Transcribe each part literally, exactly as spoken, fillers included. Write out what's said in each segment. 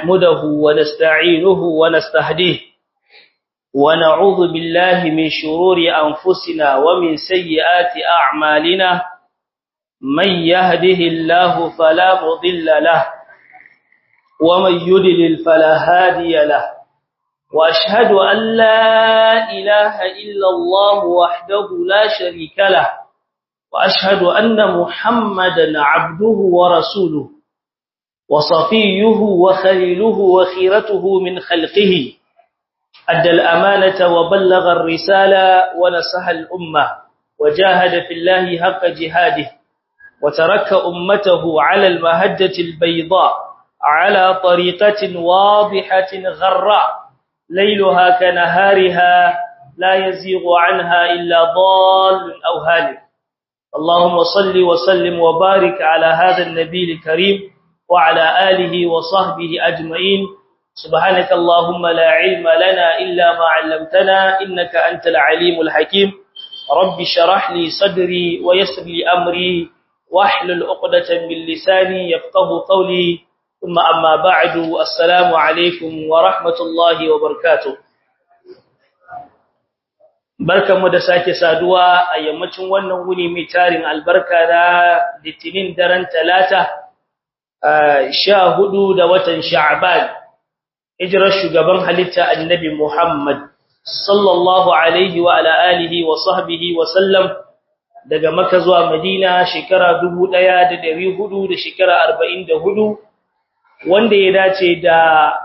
نحمده ونستعينه ونستهديه ونعوذ بالله من شرور أنفسنا ومن سيئات أعمالنا من يهده الله فلا مضل له ومن يضلل فلا هادي له وأشهد أن لا إله إلا الله وحده لا شريك له وأشهد أن محمدا عبده ورسوله وصفيه وخليله وخيرته من خلقه أدى الأمانة وبلغ الرسالة ونصح الأمة وجاهد في الله حق جهاده وترك أمته على المهجة البيضاء على طريقة واضحة غراء ليلها كنهارها لا يزيغ عنها إلا ضال أو هالك اللهم صل وسلم وبارك على هذا النبي الكريم وعلى آله وصحبه أجمعين سبحانك اللهم لا علم لنا إلا ما علمتنا إنك أنت العليم الحكيم رب شرح لي صدري ويسر لي أمري واحلل عقدة من لساني يفقه قولي ثم أما بعد السلام عليكم ورحمة الله وبركاته barkanmu da sake saduwa a yammacin wannan wuni mai tarin albarka da litinin daren talata sha hudu da watan sha'ban hijirar shugaban halitta annabi Muhammad sallallahu alaihi wa ala alihi wa sahbihi wa sallam daga Makka zuwa Madina shekara dubu ɗaya da ɗari hudu da shekara arba'in da hudu wanda ya dace da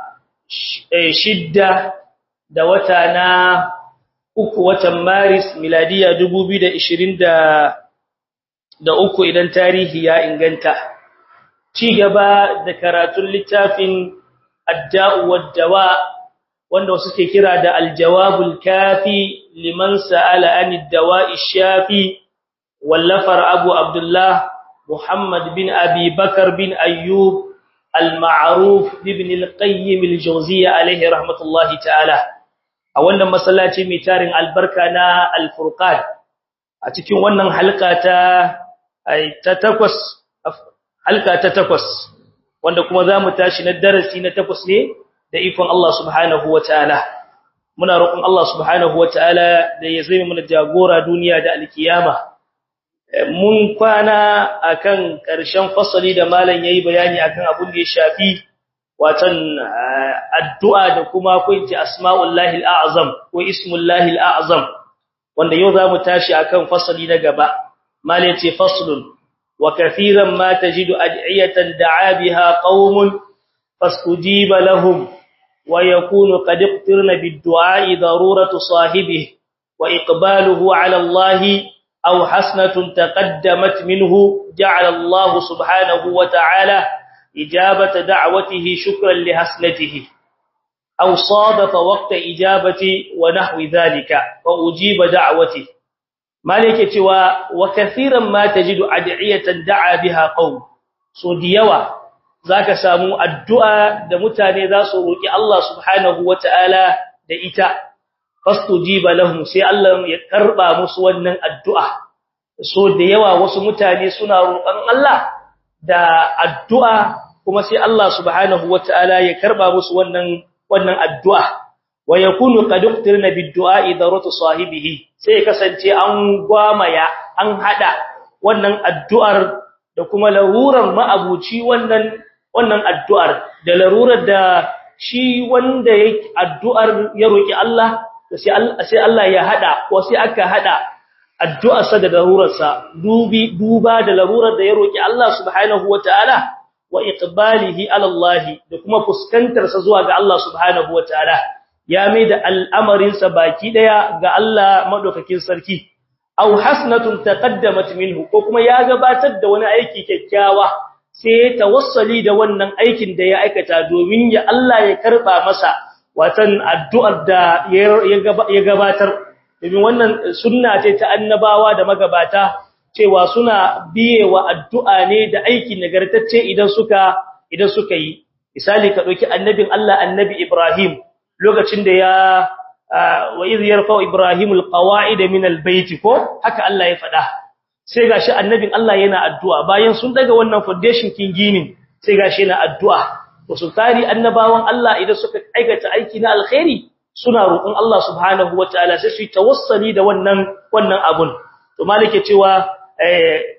shidda da wata na uku watan Maris miladiya dubu biyu da ishirin da uku idan tarihi ya inganta ci gaba da karatun littafin adda'u wad-dawa wanda suke kira da al-jawabul kafi liman sa'ala anid dawa'i shafi wallafar Abu Abdullah Muhammad bin Abi Bakar bin Ayyub al-Ma'ruf ibn al-Qayyim al-Jawziyya alayhi rahmatullahi ta'ala a wannan masallaci mai tarin albarka na al-Furqan a cikin wannan halka ta ta takwas halka ta takwas wanda kuma zamu tashi na darasi na takwas ne da ikon Allah subhanahu wataala muna roƙon Allah subhanahu wataala da ya zame mana jagora duniya da alkiyama mun kwana akan ƙarshen fasali da malam yayi bayani akan abun da ya shafi watan addu'a da kuma kunci asma'ullahi al'azam ko ismullahi al'azam wanda yau zamu tashi akan fasali na gaba malam ce faslun وكثيرا ما تجد أدعية دعا بها قوم فاستجيب لهم ويكون قد اقترن بالدعاء ضرورة صاحبه وإقباله على الله أو حسنة تقدمت منه جعل الله سبحانه وتعالى إجابة دعوته شكرا لحسنته أو صادف وقت إجابة ونحو ذلك وأجيب دعوته malike cewa wa kathiran ma tajidu ad'iyatan da'a biha qaum so diyawa zaka samu addu'a da mutane za su roki Allah subhanahu wataala da ita fastujiba lahum sai Allah ya karba musu wannan addu'a so da yawa wasu mutane suna roƙon Allah da addu'a kuma sai Allah subhanahu wataala ya karba musu wannan wannan addu'a wa yakunu qad uqtirna bid-du'a daratu sahibihi sai kasance an gwamaya an hada wannan addu'ar da kuma larurar ma'abuci wannan wannan addu'ar da larurar da shi wanda yake addu'ar ya roki Allah sai Allah sai Allah ya hada ko sai aka hada addu'ar sa da larurar sa dubi duba da larurar da ya roki Allah subhanahu wataala wa iqbalihi ala Allah da kuma fuskantar sa zuwa ga Allah subhanahu wataala ya mai da al'amarinsa baki daya ga Allah madaukakin sarki aw hasnatun taqaddamat minhu ko kuma ya gabatar da wani aiki kyakkyawa sai tawassali da wannan aikin da ya aikata domin ya Allah ya karba masa watan addu'ar da ya gabatar domin wannan sunna ce ta annabawa da magabata cewa suna biyewa addu'a ne da aiki nagartacce idan suka idan suka yi misali ka dauki annabin Allah annabi Ibrahim lokacin da ya wa idh yarfa ibrahimul qawaid min albayt ko haka Allah ya fada sai gashi annabin Allah yana addu'a bayan sun daga wannan foundation kin ginin sai gashi yana addu'a to su tari annabawan Allah idan suka aikata aiki na alkhairi suna roƙon Allah subhanahu wataala sai su yi tawassuli da wannan wannan abun to malike cewa eh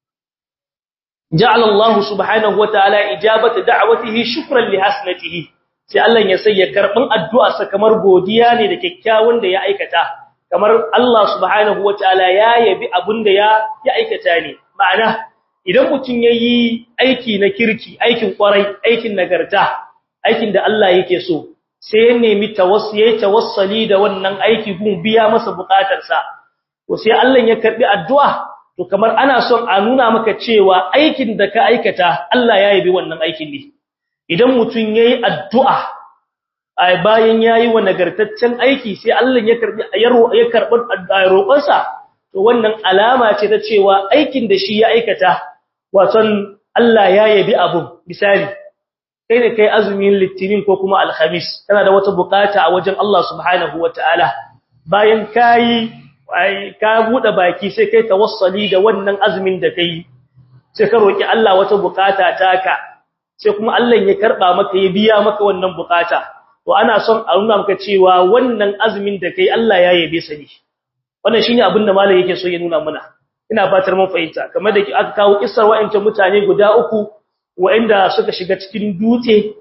ja'ala Allah subhanahu wataala ijabata da'watihi shukran li hasnatihi sai Allah ya sai ya karban addu'a sa kamar godiya ne da kyakkyawan da ya aikata kamar Allah subhanahu wataala ya yabi abunda ya ya aikata ne ma'ana idan mutun yayi aiki na kirki aikin kwarai aikin nagarta aikin da Allah yake so sai ya nemi tawassuli tawassuli da wannan aiki gun biya masa bukatarsa to sai Allah ya karbi addu'a to kamar ana son a nuna maka cewa aikin da ka aikata Allah ya yabi wannan aikin ne idan mutun yayi addu'a ai bayan yayi wa nagartaccen aiki sai Allah ya karbi ya karbi roƙonsa to wannan alama ce ta cewa aikin da shi ya aikata waton Allah ya yabi abun misali kai ne kai azumin litinin ko kuma alhamis kana da wata bukata a wajen Allah subhanahu wataala bayan kai ai ka bude baki sai kai tawassuli da wannan azumin da kai sai ka roki Allah wata bukata taka sai kuma Allah ya karba maka ya biya maka wannan bukata to ana son a nuna maka cewa wannan azumin da kai Allah ya yabe sa ne wannan shine abin da malai yake so ya nuna mana ina fatar mun fahimta kamar da aka kawo kissar wa'ancan mutane guda uku wa'anda suka shiga cikin dutse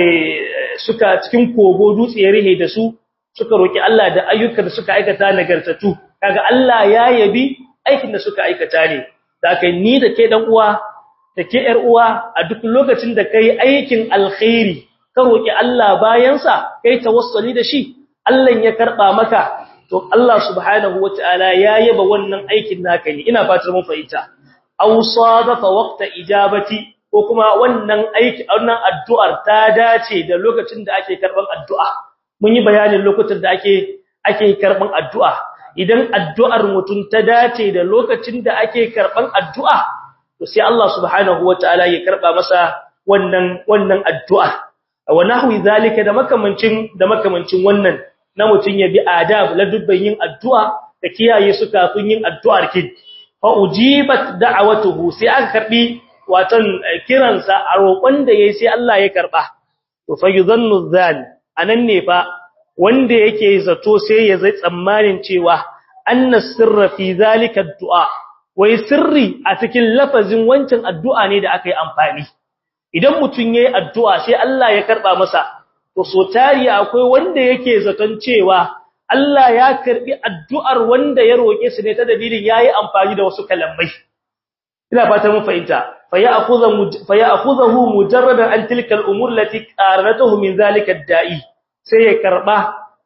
eh suka cikin kogo dutse ya rihe da su suka roki Allah da ayyukan da suka aikata nagartatu kaga Allah ya yabi aikin da suka aikata ne da kai ni da ke dan uwa da ke yar uwa a duk lokacin da kai aikin alkhairi ka roki Allah bayan sa kai tawassuli da shi Allah ya karba maka to Allah subhanahu wataala ya yaba wannan aikin naka ne ina fatar mun fahimta aw sadafa waqta ijabati ko kuma wannan aiki wannan addu'ar ta dace da lokacin da ake karban addu'a mun yi bayanin lokutan da ake ake karban addu'a idan addu'ar mutum ta dace da lokacin da ake karban addu'a to sai Allah subhanahu wataala ya karba masa wannan wannan addu'a wa nahwi zalika da makamancin da makamancin wannan na mutun ya bi adab la dubban yin addu'a da kiyaye su kafin yin addu'ar kin fa ujibat da'watuhu sai aka karbi watan kiransa a roƙon da yayi sai Allah ya karba to fa yuzannu zal anan ne fa wanda yake zato sai ya zai tsammanin cewa anna sirra fi zalika addu'a wai sirri a cikin lafazin wancan addu'a ne da aka yi amfani idan mutun yayi addu'a sai Allah ya karba masa to so tari akwai wanda yake zaton cewa Allah ya karbi addu'ar wanda ya roke su ne ta dalilin yayi amfani da wasu kalamai ina fata mun fahimta فيأخذه فيأخذه مجرد عن تلك الأمور التي قارنته من ذلك الداعي سيكربه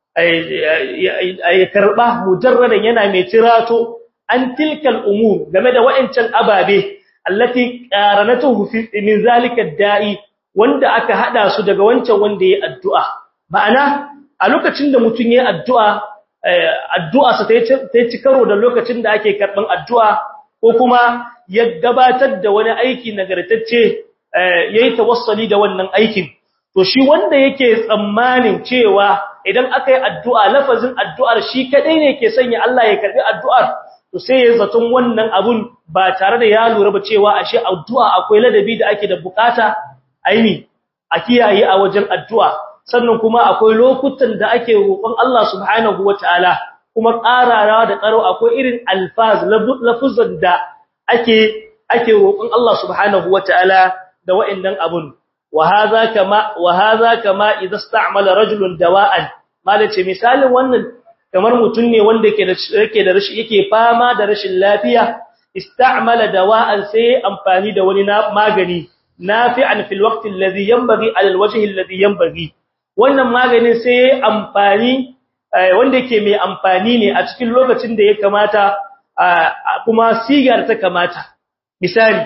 أي كربه مجرد yana mai tirato an tilkal umur game da wa'ancan ababe allati qaranatuhu min zalika da'i wanda aka hada su daga wancan wanda yayi addu'a ma'ana a lokacin da mutun yayi addu'a addu'a sa ta ci karo da lokacin da ake karban addu'a ko kuma ya gabatar da wani aiki nagartacce yayi tawassuli da wannan aikin to shi wanda yake tsammanin cewa idan aka yi addu'a lafazin addu'ar shi kadai ne ke sanya Allah ya karbi addu'ar to sai ya zaton wannan abun ba tare da ya lura ba cewa ashe addu'a akwai ladabi da ake da bukata aini a kiyaye a wajen addu'a sannan kuma akwai lokutan da ake roƙon Allah subhanahu wataala kuma ƙararawa da ƙaro akwai irin alfaz lafuzan da ake ake roƙon Allah subhanahu wataala da wa'annan abun wa hadha kama wa hadha kama idza ista'mala rajulun dawa'an malace misalin wannan kamar mutun ne wanda yake da yake da rashi yake fama da rashin lafiya ista'mala dawa'an sai amfani da wani magani nafi'an fil waqti alladhi yanbaghi ala alwajhi alladhi yanbaghi wannan maganin sai amfani wanda yake mai amfani ne a cikin lokacin da ya kamata kuma sigar ta kamata misali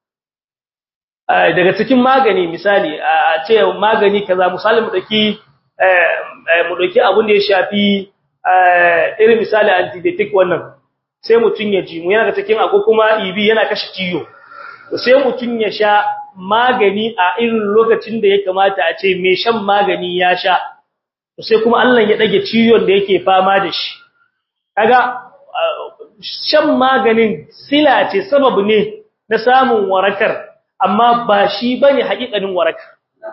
daga cikin magani misali a ce magani kaza misali mu daki mu daki abun da ya shafi irin misali antibiotic wannan sai mutun ya ji mu yana cikin ago kuma ibi yana kashe ciyo sai mutun ya sha magani a irin lokacin da ya kamata a ce mai shan magani ya sha sai kuma Allah ya dage ciyon da yake fama da shi kaga shan maganin sila ce sababu ne na samun warakar amma ba shi bane hakikanin waraka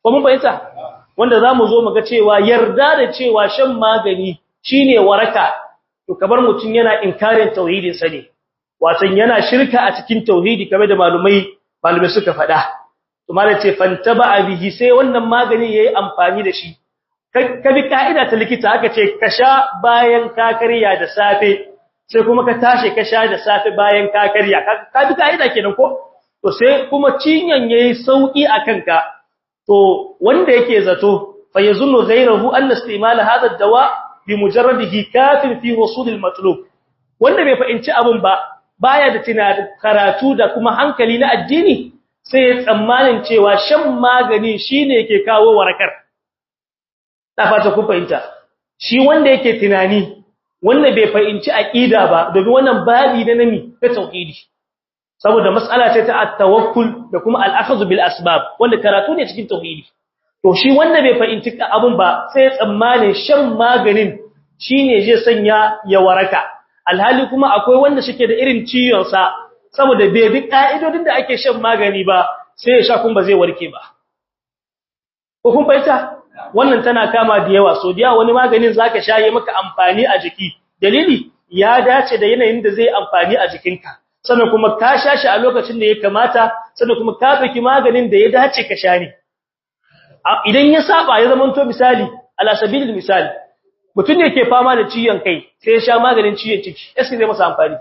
ko mun bayyana wanda zamu zo mu ga cewa yarda da cewa shan magani shine waraka to kamar mutun yana inkarin tauhidin sa ne wato yana shirka a cikin tauhidi kamar da malumai malumai suka faɗa to malai ce fantaba bihi sai wannan magani yayi amfani da shi ka bi kaida ta likita aka ce ka sha bayan ka karya da safe sai kuma ka tashi ka sha da safe bayan ka karya ka bi kaida kenan ko to sai kuma cinyan yayi sauki akan ka to wanda yake zato fa yazunnu ghayruhu an istimal hadha ad-dawa bi mujarradihi kafin fi husul al-matlub wanda bai fahimci abun ba baya da tunanin karatu da kuma hankali na addini sai ya tsammanin cewa shan magani shine yake kawo warakar ta fata ku fahimta shi wanda yake tunani wanda bai fahimci aqida ba domin wannan babi na nami ta tauhidi saboda mas'ala ce ta at-tawakkul da kuma al-akhdh bil asbab wanda karatu ne cikin tauhidi to shi wanda bai fahimci abun ba sai ya tsammanin shan maganin shine zai sanya ya waraka alhali kuma akwai wanda shike da irin ciyon sa saboda bai bi ka'idodin da ake shan magani ba sai ya sha kuma ba zai warke ba ko kun fahimta wannan tana kama da yawa so da wani maganin zaka shaye maka amfani a jiki dalili ya dace da yanayin da zai amfani a jikinka sannan kuma ka sha shi a lokacin da ya kamata sannan kuma ka tsaki maganin da ya dace ka sha ne idan ya saba ya zama to misali ala sabilil misali mutum ne ke fama da ciwon kai sai ya sha maganin ciwon ciki sai zai masa amfani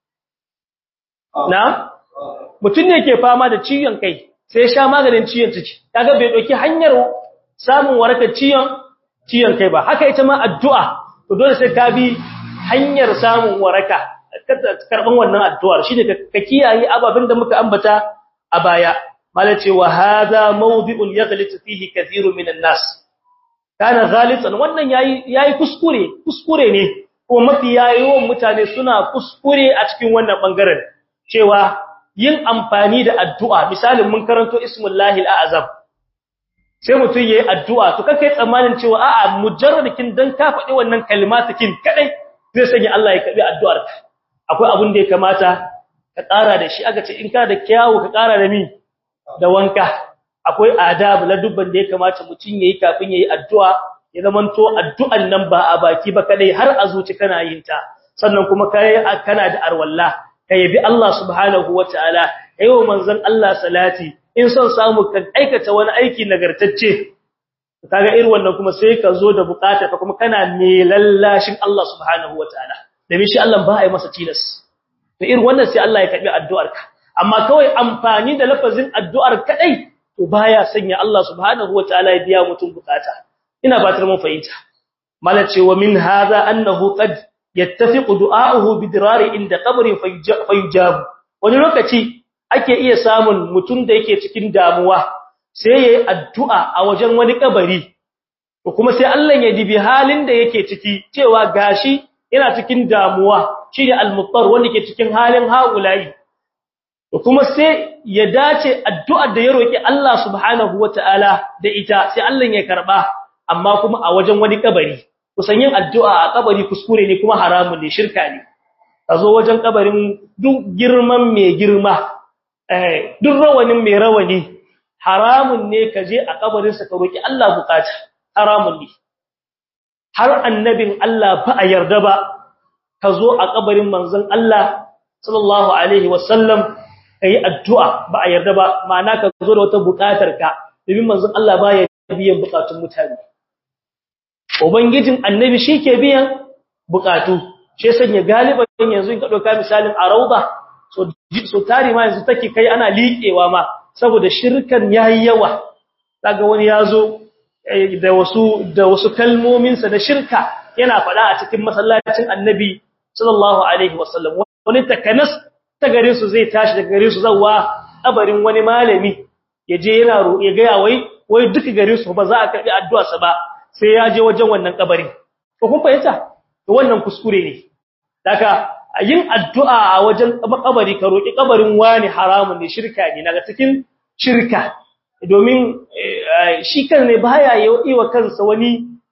na mutum ne ke fama da ciwon kai sai ya sha maganin ciwon ciki kaga bai dauki hanyar samun warakar ciwon ciwon kai ba haka ita ma addu'a to dole sai ka bi hanyar samun waraka karban wannan addu'ar shine ka kiyaye ababin da muka ambata a baya malace wa hadha mawdi'un yaghlitu fihi kathirun minan nas kana ghalitan wannan yayi yayi kuskure kuskure ne kuma mafi yayin mutane suna kuskure a cikin wannan bangaren cewa yin amfani da addu'a misalin mun karanto ismullahi al'azam sai mutum yayi addu'a to kake tsammanin cewa a'a mujarradikin dan ka faɗi wannan kalmatakin kadai zai sanya Allah ya karbi addu'arka akwai abun da ya kamata ka ƙara da shi aka ce in ka da kyawu ka ƙara da mi da wanka akwai adab la dubban da ya kamata mutum yayi kafin yayi addu'a ya zamanto addu'an nan ba a baki ba kadai har a zuci kana yin ta sannan kuma kai kana da arwalla kai bi Allah subhanahu wataala ayo manzon Allah salati in son samu ka aikata wani aiki nagartacce kaga irin wannan kuma sai ka zo da bukata ka kuma kana mai lallashin Allah subhanahu wataala da shi Allah ba ai masa tilas to irin wannan sai Allah ya karbi addu'arka amma kawai amfani da lafazin addu'ar kadai to baya sanya Allah subhanahu wataala ya biya mutum bukata ina fatar mun fahimta malace wa min hadha annahu qad yattafiqu du'a'uhu bidirari inda qabrin fayujab wani lokaci ake iya samun mutum da yake cikin damuwa sai yayi addu'a a wajen wani kabari to kuma sai Allah ya dibi halin da yake ciki cewa gashi yana cikin damuwa shine al-muttar wanda yake cikin halin haulayi to kuma sai ya dace addu'ar da ya roki Allah subhanahu wataala da ita sai Allah ya karba amma kuma a wajen wani kabari kusan yin addu'a a kabari kuskure ne kuma haramun ne shirka ne kazo wajen kabarin duk girman mai girma eh duk rawanin mai rawani haramun ne kaje a kabarin sa ka roki Allah bukata haramun ne har annabin Allah ba a yarda ba kazo a kabarin manzon Allah sallallahu alaihi wasallam kai addu'a ba a yarda ba ma'ana ka zo da wata bukatar ka domin manzon Allah ba ya biyan bukatun mutane ubangijin annabi shike biyan bukatu shi sanya galiban yanzu in ka dauka misalin arauba so so tari ma yanzu take kai ana liƙewa ma saboda shirkan yayi yawa kaga wani yazo da wasu da wasu kalmomin sa da shirka yana fada a cikin masallacin annabi sallallahu alaihi wasallam wani takanas ta gare su zai tashi daga gare su zawa kabarin wani malami yaje yana ya ga wai wai duka gare su ba za a karbi addu'a sa ba sai ya je wajen wannan kabari to kun fahimta to wannan kuskure ne daga yin addu'a a wajen kabari ka roki kabarin wani haramun ne shirka ne daga cikin shirka domin shi kan ne baya yi wa kansa wani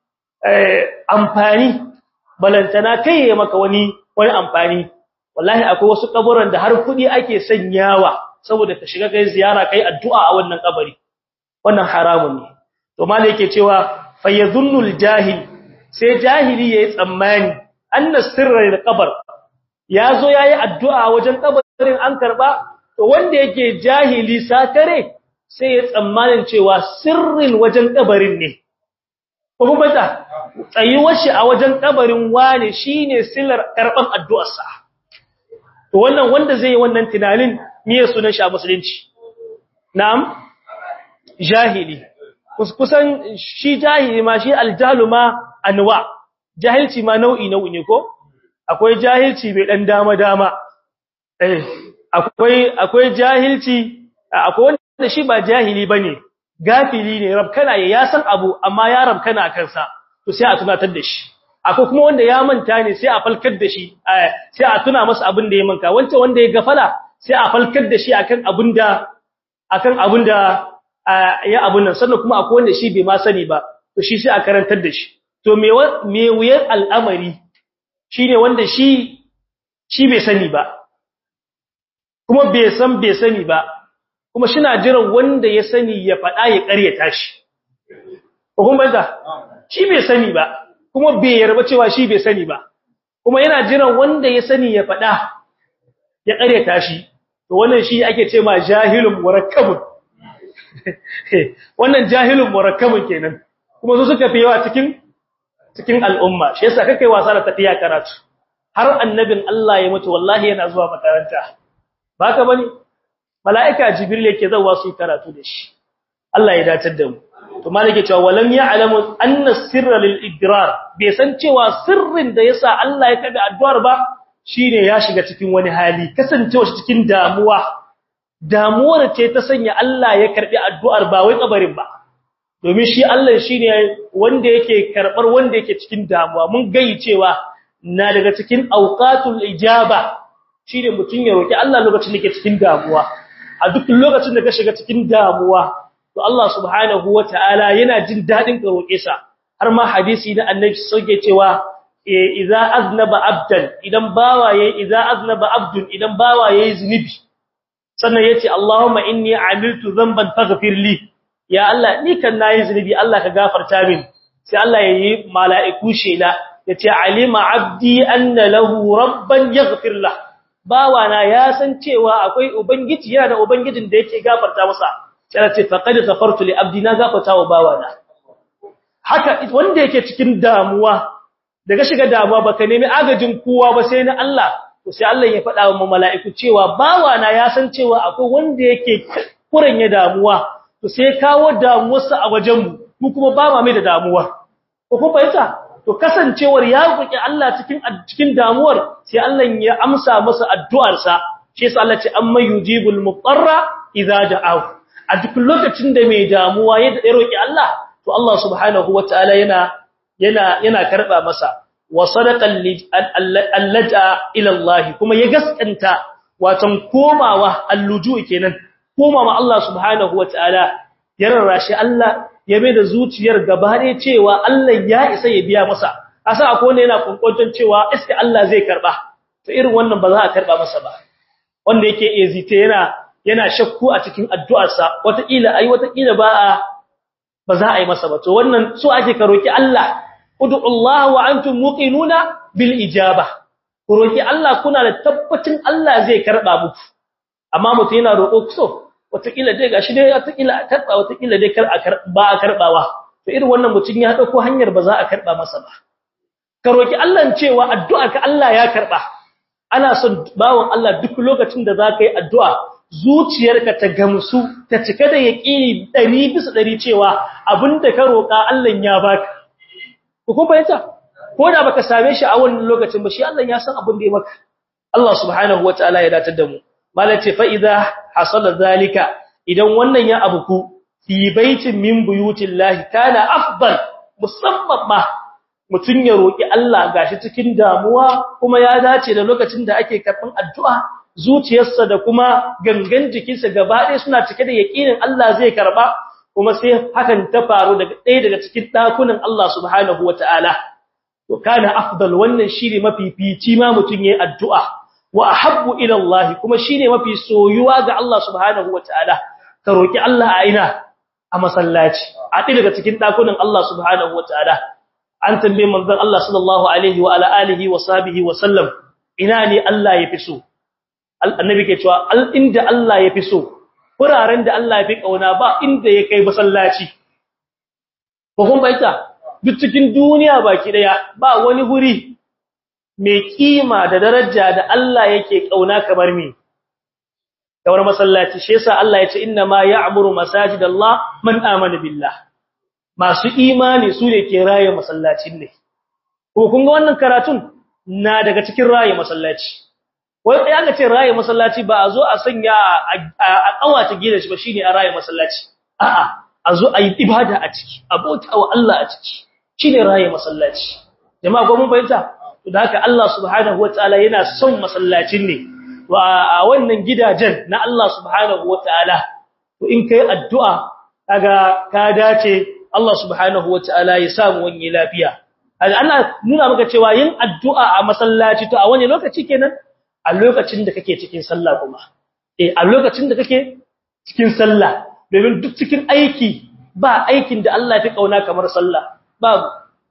amfani balantana kai ya maka wani wani amfani wallahi akwai wasu kaburan da har kudi ake sanyawa saboda ka shiga kai ziyara kai addu'a a wannan kabari wannan haramun ne to malai yake cewa fayadhunnul jahil sai jahili yayi tsammani anna sirra lil qabr yazo yayi addu'a wajen kabarin an karba to wanda yake jahili sakare sai ya tsammanin cewa sirrin wajen kabarin ne ko kuma ta tsayuwar shi a wajen kabarin wane shine silar karban addu'arsa to wannan wanda zai yi wannan tunanin me sunan shi a musulunci na'am jahili kusan shi jahili ma shi aljalu ma anwa jahilci ma nau'i nau'i ne ko akwai jahilci bai dan dama dama eh akwai akwai jahilci akwai wanda shi ba jahili bane gafili ne rabkana ya san abu amma ya rabkana kansa to sai a tunatar da shi akwai kuma wanda ya manta ne sai a falkar da shi sai a tuna masa abin da ya manka wancan wanda ya gafala sai a falkar da shi akan abin da akan abin da ya abun nan sannan kuma akwai wanda shi bai ma sani ba to shi sai a karantar da shi to me me wuyar al'amari shine wanda shi shi bai sani ba kuma bai san bai sani ba kuma shina jiran wanda ya sani ya fada ya ƙaryata shi ko kuma ba shi bai sani ba kuma bai yarba cewa shi bai sani ba kuma yana jiran wanda ya sani ya fada ya ƙaryata shi to wannan shi ake ce ma jahilun murakkabun wannan jahilun murakkabun kenan kuma su suka fi yawa cikin cikin al'umma shi yasa kake wasa da tafiya karatu har annabin Allah ya mutu wallahi yana zuwa makaranta baka bane malaika jibril yake zawa su karatu da shi Allah ya datar da mu to malike cewa walam ya'lamu anna sirra lil idrar bai san cewa sirrin da yasa Allah ya kada addu'ar ba shine ya shiga cikin wani hali kasancewa cikin damuwa damuwar ce ta sanya Allah ya karbi addu'ar ba wai kabarin ba domin shi Allah shine wanda yake karbar wanda yake cikin damuwa mun gayi cewa na daga cikin awqatul ijaba shine mutun ya roki Allah lokacin da yake cikin damuwa a duk lokacin da ka shiga cikin damuwa to Allah subhanahu wataala yana jin dadin ka roke sa har ma hadisi da annabi sauke cewa idza aznaba abdan idan bawa yayi idza aznaba abdun idan bawa yayi zunubi sannan yace Allahumma inni amiltu dhanban faghfir li ya Allah ni kan nayi zunubi Allah ka gafarta min sai Allah yayi mala'iku shela yace alima abdi anna lahu rabban yaghfir lahu bawa na ya san cewa akwai ubangiji yana da ubangijin da yake gafarta masa sai ce faqad ghafartu li abdi na gafarta wa bawa na haka wanda yake cikin damuwa daga shiga damuwa baka nemi agajin kowa ba sai na Allah to sai Allah ya faɗa wa mala'iku cewa bawa na ya san cewa akwai wanda yake kuranya damuwa to sai kawo damuwarsa a wajen mu mu kuma ba ma mai da damuwa ko kuma fahimta to kasancewar ya roki Allah cikin cikin damuwar sai Allah ya amsa masa addu'arsa shi yasa Allah ce amma yujibul mutarra idza da'ahu a duk lokacin da mai damuwa ya roki Allah to Allah subhanahu wataala yana yana yana karba masa wa sadaqal allaja ila Allah kuma ya gaskanta watan komawa alluju kenan komawa Allah subhanahu wataala ya rarrashi Allah ya mai da zuciyar gabare cewa Allah ya isa ya biya masa asa akwai wanda yana kunkuntan cewa iska Allah zai karba to irin wannan ba za a karba masa ba wanda yake ezite yana yana shakku a cikin addu'arsa wata kila ai wata kila ba a ba za a yi masa ba to wannan so ake ka roki Allah ud'u Allah wa antum muqinuna bil ijaba ku roki Allah kuna da tabbacin Allah zai karba muku amma mutum yana roƙo so wata kila dai gashi dai wata kila karba wata kila dai kar a karba a karbawa to irin wannan mutum ya dauko hanyar ba za a karba masa ba ka roki Allah cewa addu'a ka Allah ya karba ana son bawon Allah duk lokacin da za ka yi addu'a zuciyarka ta gamsu ta cika da yaqini ɗari bisa ɗari cewa abinda ka roka Allah ya baka ko kuma fahimta ko da baka same shi a wannan lokacin ba shi Allah ya san abin da ya maka Allah subhanahu wataala ya datar da mu malace fa idza hasala zalika idan wannan ya abuku fi baitin min buyutillahi kana afdal musamman ma mutun ya roki Allah gashi cikin damuwa kuma ya dace da lokacin da ake karban addu'a zuciyarsa da kuma gangan jikinsa gaba ɗaya suna cike da yaqinin Allah zai karba kuma sai hakan ta faru daga ɗaya daga cikin dakunan Allah subhanahu wataala to kana afdal wannan shine mafifici ma mutun yayin addu'a wa ahabbu ila Allah kuma shine mafi soyuwa ga Allah subhanahu wataala ka roki Allah a ina a masallaci a ɗaya daga cikin dakunan Allah subhanahu wataala an tambaye manzon Allah sallallahu alaihi wa ala alihi wa sahbihi wa sallam ina ne Allah ya fi so annabi ke cewa al inda Allah ya fi so kuraren da Allah ya fi kauna ba inda ya kai masallaci ko kun baita duk cikin duniya baki daya ba wani guri mai kima da daraja da Allah yake kauna kamar me kamar masallaci shi yasa Allah ya ce inna ma ya'muru masajidallah man amana billah masu imani su ne ke raye masallacin ne ko kun ga wannan karatun na daga cikin raye masallaci wai kai aka ce raye masallaci ba a zo a sanya a kawace gidan shi ba shine a raye masallaci a'a a zo a yi ibada a ciki abota wa Allah a ciki shine raye masallaci jama'a ko mun bayyana to da haka Allah subhanahu wataala yana son masallacin ne wa a wannan gidajen na Allah subhanahu wataala to in kai addu'a kaga ka dace Allah subhanahu wataala ya samu wani lafiya ana nuna maka cewa yin addu'a a masallaci to a wani lokaci kenan a lokacin da kake cikin sallah kuma eh a lokacin da kake cikin sallah domin duk cikin aiki ba aikin da Allah ya fi kauna kamar sallah babu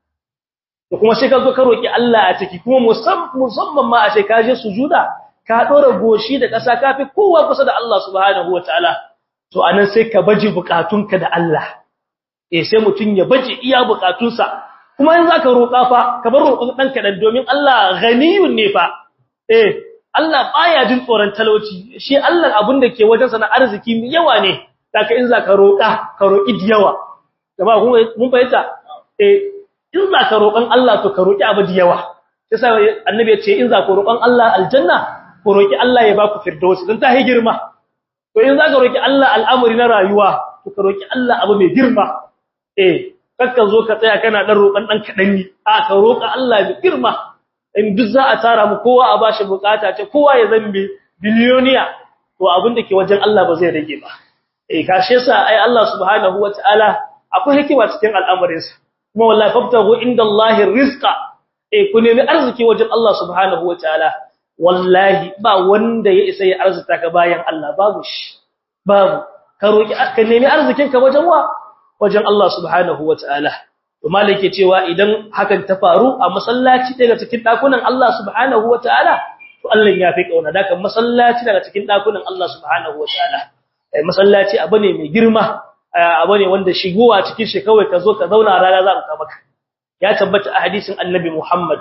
to kuma sai ka zo ka roki Allah a ciki kuma musamman ma a ce ka je sujuda ka dora goshi da ƙasa kafi kowa kusa da Allah subhanahu wataala to anan sai ka baje bukatunka da Allah eh sai mutun ya baje iya bukatunsa kuma in zaka roƙa fa ka bar roƙon danka dan domin Allah ghaniyun ne fa eh Allah baya jin tsoron talauci shi Allah abin da ke wajen sa na arziki mai yawa ne saka in zaka roƙa ka roƙi da yawa jama'a mun fahimta eh in zaka roƙon Allah to ka roƙi abu da yawa sai annabi ya ce in zaka roƙon Allah aljanna ko roki Allah ya baku firdausi dan ta hi girma to in zaka roki Allah al'amari na rayuwa to ka roki Allah abu mai girma eh kakka zo ka tsaya kana dan roƙan dan kadan ni a ka roka Allah mai girma in duk za a tara mu kowa a bashi bukata ce kowa ya zambe biliyoniya to abin da ke wajen Allah ba zai rage ba eh kashe sa ai Allah subhanahu wataala akwai hikima cikin al'amarinsa kuma wallahi fabtahu indallahi rizqa eh ku nemi arziki wajen Allah subhanahu wataala wallahi ba wanda ya isa ya arzuta ka bayan Allah babu shi babu ka roki ka nemi arzikin ka wajen wa wajen Allah subhanahu wataala to malike cewa idan hakan ta faru a masallaci daga cikin dakunan Allah subhanahu wataala to Allah ya fi kauna daga masallaci daga cikin dakunan Allah subhanahu wataala eh masallaci abu ne mai girma abu ne wanda shigowa cikin shi kawai ka zo ka zauna rana za ka maka ya tabbata a hadisin annabi Muhammad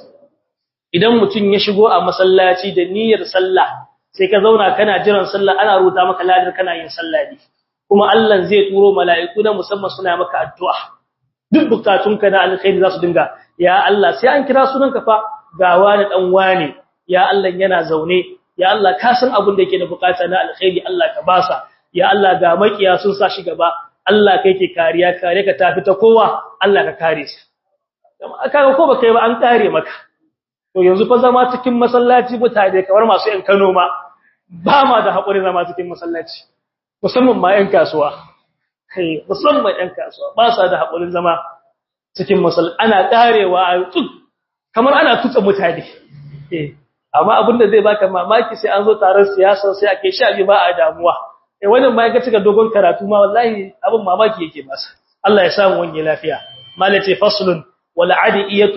idan mutum ya shigo a masallaci da niyyar sallah sai ka zauna kana jiran sallah ana rubuta maka ladar kana yin sallah ne kuma Allah zai turo mala'iku na musamman suna maka addu'a duk bukatunka na alkhairi za su dinga ya Allah sai an kira sunanka fa ga wani dan wane ya Allah yana zaune ya Allah ka san abin da yake da bukata na alkhairi Allah ka basa ya Allah ga makiya sun sa shi gaba Allah kai ke kariya kare ka tafi ta kowa Allah ka kare shi kaga ko baka yi ba an kare maka to yanzu fa zama cikin masallaci mutane kamar masu yan Kano ma ba ma da hakuri zama cikin masallaci musamman ma yan kasuwa kai musamman yan kasuwa ba sa da hakurin zama cikin masallaci ana karewa kamar ana tutsa mutane eh amma abinda zai baka mamaki sai an zo taron siyasa sai ake shabi ba a damuwa eh wannan ma ga cika dogon karatu ma wallahi abin mamaki yake masa Allah ya samu wani lafiya malace faslun والعدية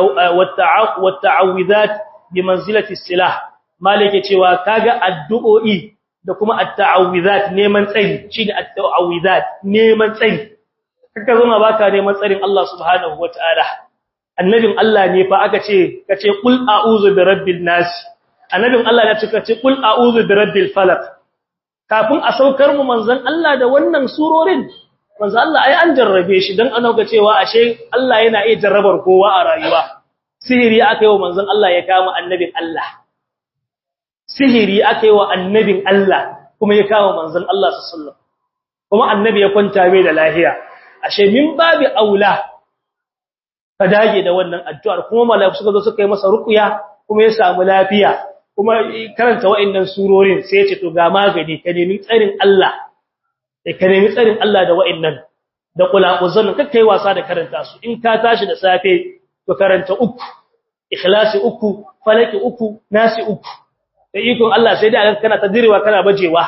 والتعوذات بمنزلة السلاح مالك cewa kaga addu'o'i da kuma at-ta'awuzat neman tsari shine at-ta'awuzat neman tsari kaka zama baka neman tsarin Allah subhanahu wataala annabin Allah ne fa aka ce kace qul a'udhu birabbil nas annabin Allah ya ce kace qul a'udhu birabbil falaq kafin a saukar mu manzon Allah da wannan surorin manzo Allah ai an jarrabe shi dan ana ga cewa ashe Allah yana iya jarrabar kowa a rayuwa sihiri akai wa manzon Allah ya kama annabin Allah sihiri akai wa annabin Allah kuma ya kama manzon Allah sallallahu alaihi wasallam kuma annabi ya kwanta mai da lahiya ashe min babi aula ka dage da wannan addu'ar kuma malaiku suka zo suka yi masa ruqya kuma ya samu lafiya kuma karanta wa'annan surorin sai ya ce to ga magani ka nemi tsarin Allah ka nemi tsarin Allah da wa'annan da qulaquzan kakkai wasa da karanta su in ka tashi da safe to karanta uku ikhlasi uku falaki uku nasi uku da ikon Allah sai dai kana tadirewa kana bajewa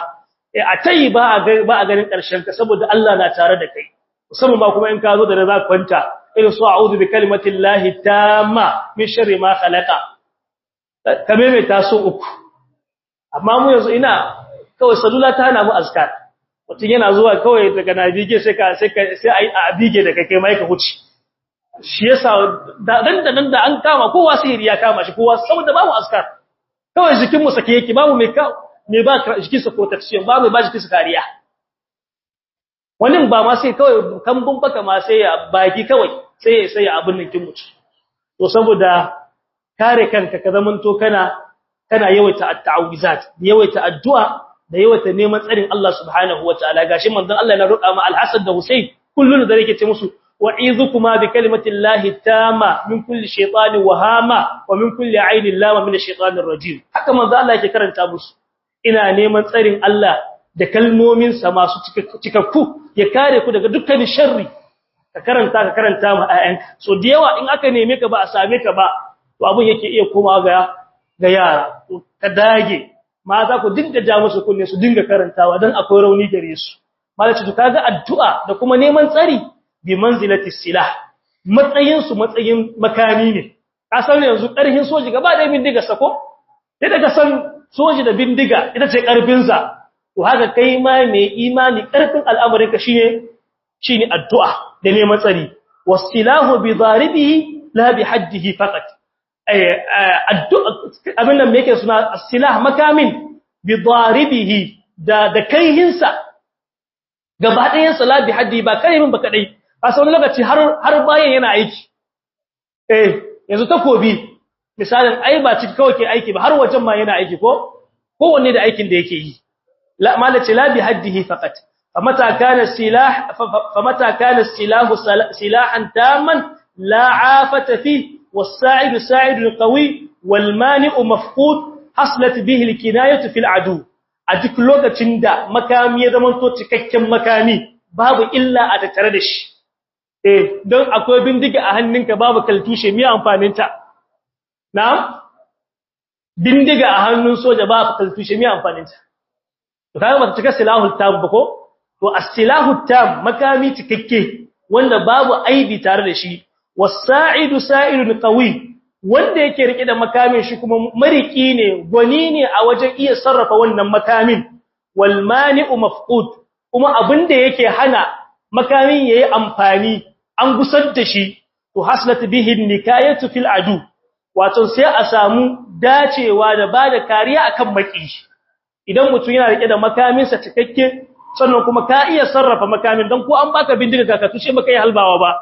eh a tayi ba a ba a ganin karshen ka saboda Allah na tare da kai musamman ba kuma in ka zo da za ka kwanta irin su a'udhu bi kalimatillahi tamma min sharri ma khalaqa kame mai taso uku amma mu yanzu ina kawai salula ta hana mu azkar mutun yana zuwa kawai daga nabige sai ka sai ka sai ai a bige daga kai mai ka huci shi yasa dan da nan da an kama kowa sihiri ya kama shi kowa saboda babu azkar kawai jikin mu sake yake babu mai ka me ba jikin sa protection babu ba jikin sa kariya wannan ba ma sai kawai kambun baka ma sai ya baki kawai sai sai abin nan kin mutu to saboda kare kanka ka zamanto kana kana yawaita at-ta'awuzat yawaita addu'a da yawaita neman tsarin Allah subhanahu wataala gashi manzon Allah ya roƙa ma al-Hasan da Husayn kullun da yake ce musu wa'izukuma bi kalimatillahi tamma min kulli shaytanin wahama wa min kulli aynin lama min ash-shaytanir rajim haka manzon Allah yake karanta musu ina neman tsarin Allah da kalmomin sa masu cikakku ya kare ku daga dukkan sharri ka karanta ka karanta ma ayyanka so da yawa in aka neme ka ba a same ka ba to abun yake iya koma ga ga yara ka dage maza ku dinga ja musu kunne su dinga karantawa dan akwai rauni gare su malaci to kaga addu'a da kuma neman tsari bi manzilati silah matsayin su matsayin makami ne ka san yanzu karhin soji gaba da bindiga sako sai daga san soji da bindiga ita ce karfin sa to haka kai ma mai imani karfin al'amarin ka shine shine addu'a da neman tsari wasilahu bi daribihi la bi haddihi faqat addu'a abin nan me yake suna silah makamin bi daribihi da da kaihinsa gaba ɗayan sala bi haddi ba kaihin ba kadai a sau lokaci har har bayan yana aiki eh yanzu takobi misalin ai ba ciki kawai ke aiki ba har wajen ma yana aiki ko kowanne da aikin da yake yi la malaci la bi haddihi faqat famata kana silah famata kana silahu silahan tamman la afata fi والساعد ساعد قوي والمانع مفقود حصلت به الكنايه في العدو a duk lokacin da makami ya zama to cikakken makami babu illa a tattare da shi eh don akwai bindiga a hannunka babu kaltushe me amfanin ta na'am bindiga a hannun soja babu kaltushe me amfanin ta to kaga ba cika silahul tam ba ko to as-silahut tam makami cikakke wanda babu aibi tare da shi wasa'idu sa'ilun qawi wanda yake rike da makamin shi kuma mariki ne gwani ne a wajen iya sarrafa wannan makamin wal mani'u mafqud kuma abinda yake hana makamin yayi amfani an gusar da shi to haslat bihi nikayatu fil adu wato sai a samu dacewa da bada kariya akan maki idan mutum yana rike da makamin sa cikakke sannan kuma ka iya sarrafa makamin dan ko an baka bindiga ka tushe baka yi halbawa ba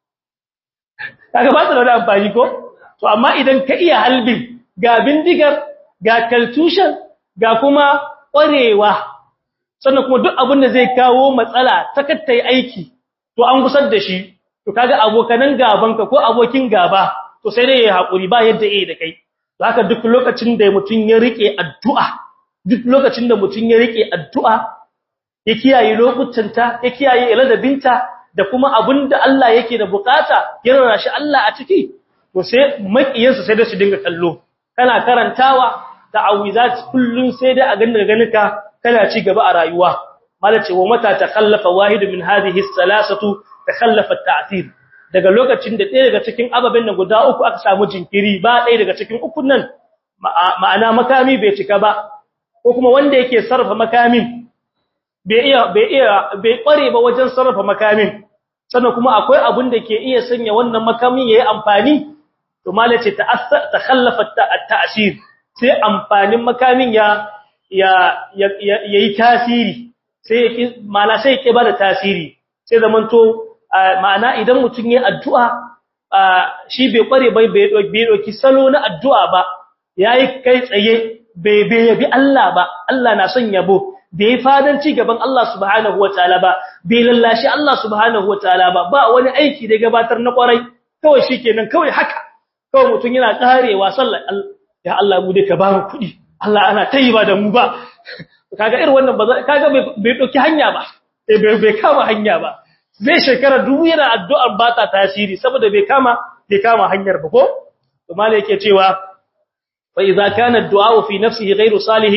kaga ba ta da amfani ko to amma idan ka iya halbin ga bindigar ga kaltushan ga kuma ƙwarewa sannan kuma duk abin da zai kawo matsala takattai aiki to an gusar da shi to kaga abokanan gabanka ko abokin gaba to sai dai ya hakuri ba yadda yake da kai to haka duk lokacin da mutun ya rike addu'a duk lokacin da mutun ya rike addu'a ya kiyaye lokutanta ya kiyaye ladabinta da kuma abinda Allah yake da bukata ya rara shi Allah a ciki to sai makiyansa sai da su dinga kallo kana karantawa ta'awizat kullun sai da a ganin ganinka kana ci gaba a rayuwa malace wa mata takallafa wahid min hadhihi as-salasatu takallafa at-ta'thir daga lokacin da ɗaya daga cikin ababen nan guda uku aka samu jinkiri ba ɗaya daga cikin ukun nan ma'ana makami bai cika ba ko kuma wanda yake sarrafa makamin bai iya bai iya bai kware ba wajen sarrafa makamin sannan kuma akwai abun da ke iya sanya wannan makamin yayi amfani to malace ta'assar takhallafa at-ta'sir sai amfanin makamin ya ya yayi tasiri sai yake mala sai yake bada tasiri sai zamanto ma'ana idan mutun yayi addu'a shi bai kware bai bai doki salo na addu'a ba yayi kai tsaye bai bai yabi Allah ba Allah na son yabo bai fadanci gaban Allah subhanahu wataala ba bai lallashi Allah subhanahu wataala ba ba wani aiki da gabatar na kwarai kawai shikenan kawai haka kawai mutun yana karewa sallar ya Allah mu dai ka ba mu kudi Allah ana tayyiba da mu ba kaga irin wannan ba kaga bai doki hanya ba bai bai kama hanya ba zai shekara dubu yana addu'ar ba ta tasiri saboda bai kama bai kama hanyar ba ko to malai yake cewa fa idza kana ad-du'a fi nafsihi ghayru salihin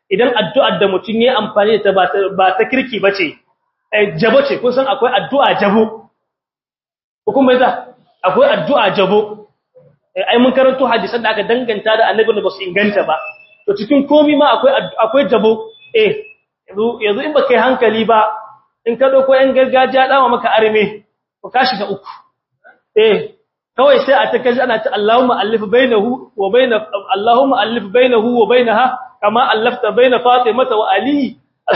idan addu'ar da mutun yayi amfani da ta ba ta kirki bace eh jabo ce kun san akwai addu'a jabo ko kuma yasa akwai addu'a jabo ai mun karanto hadisan da aka danganta da annabi da basu inganta ba to cikin komai ma akwai akwai jabo eh yanzu yanzu in baka yi hankali ba in ka dauko yan gargajiya dama maka arme ko ka shiga uku eh kawai sai a ta kaji ana ta Allahumma allif bainahu wa bain Allahumma allif bainahu wa bainaha kama allafta bain Fatimata wa Ali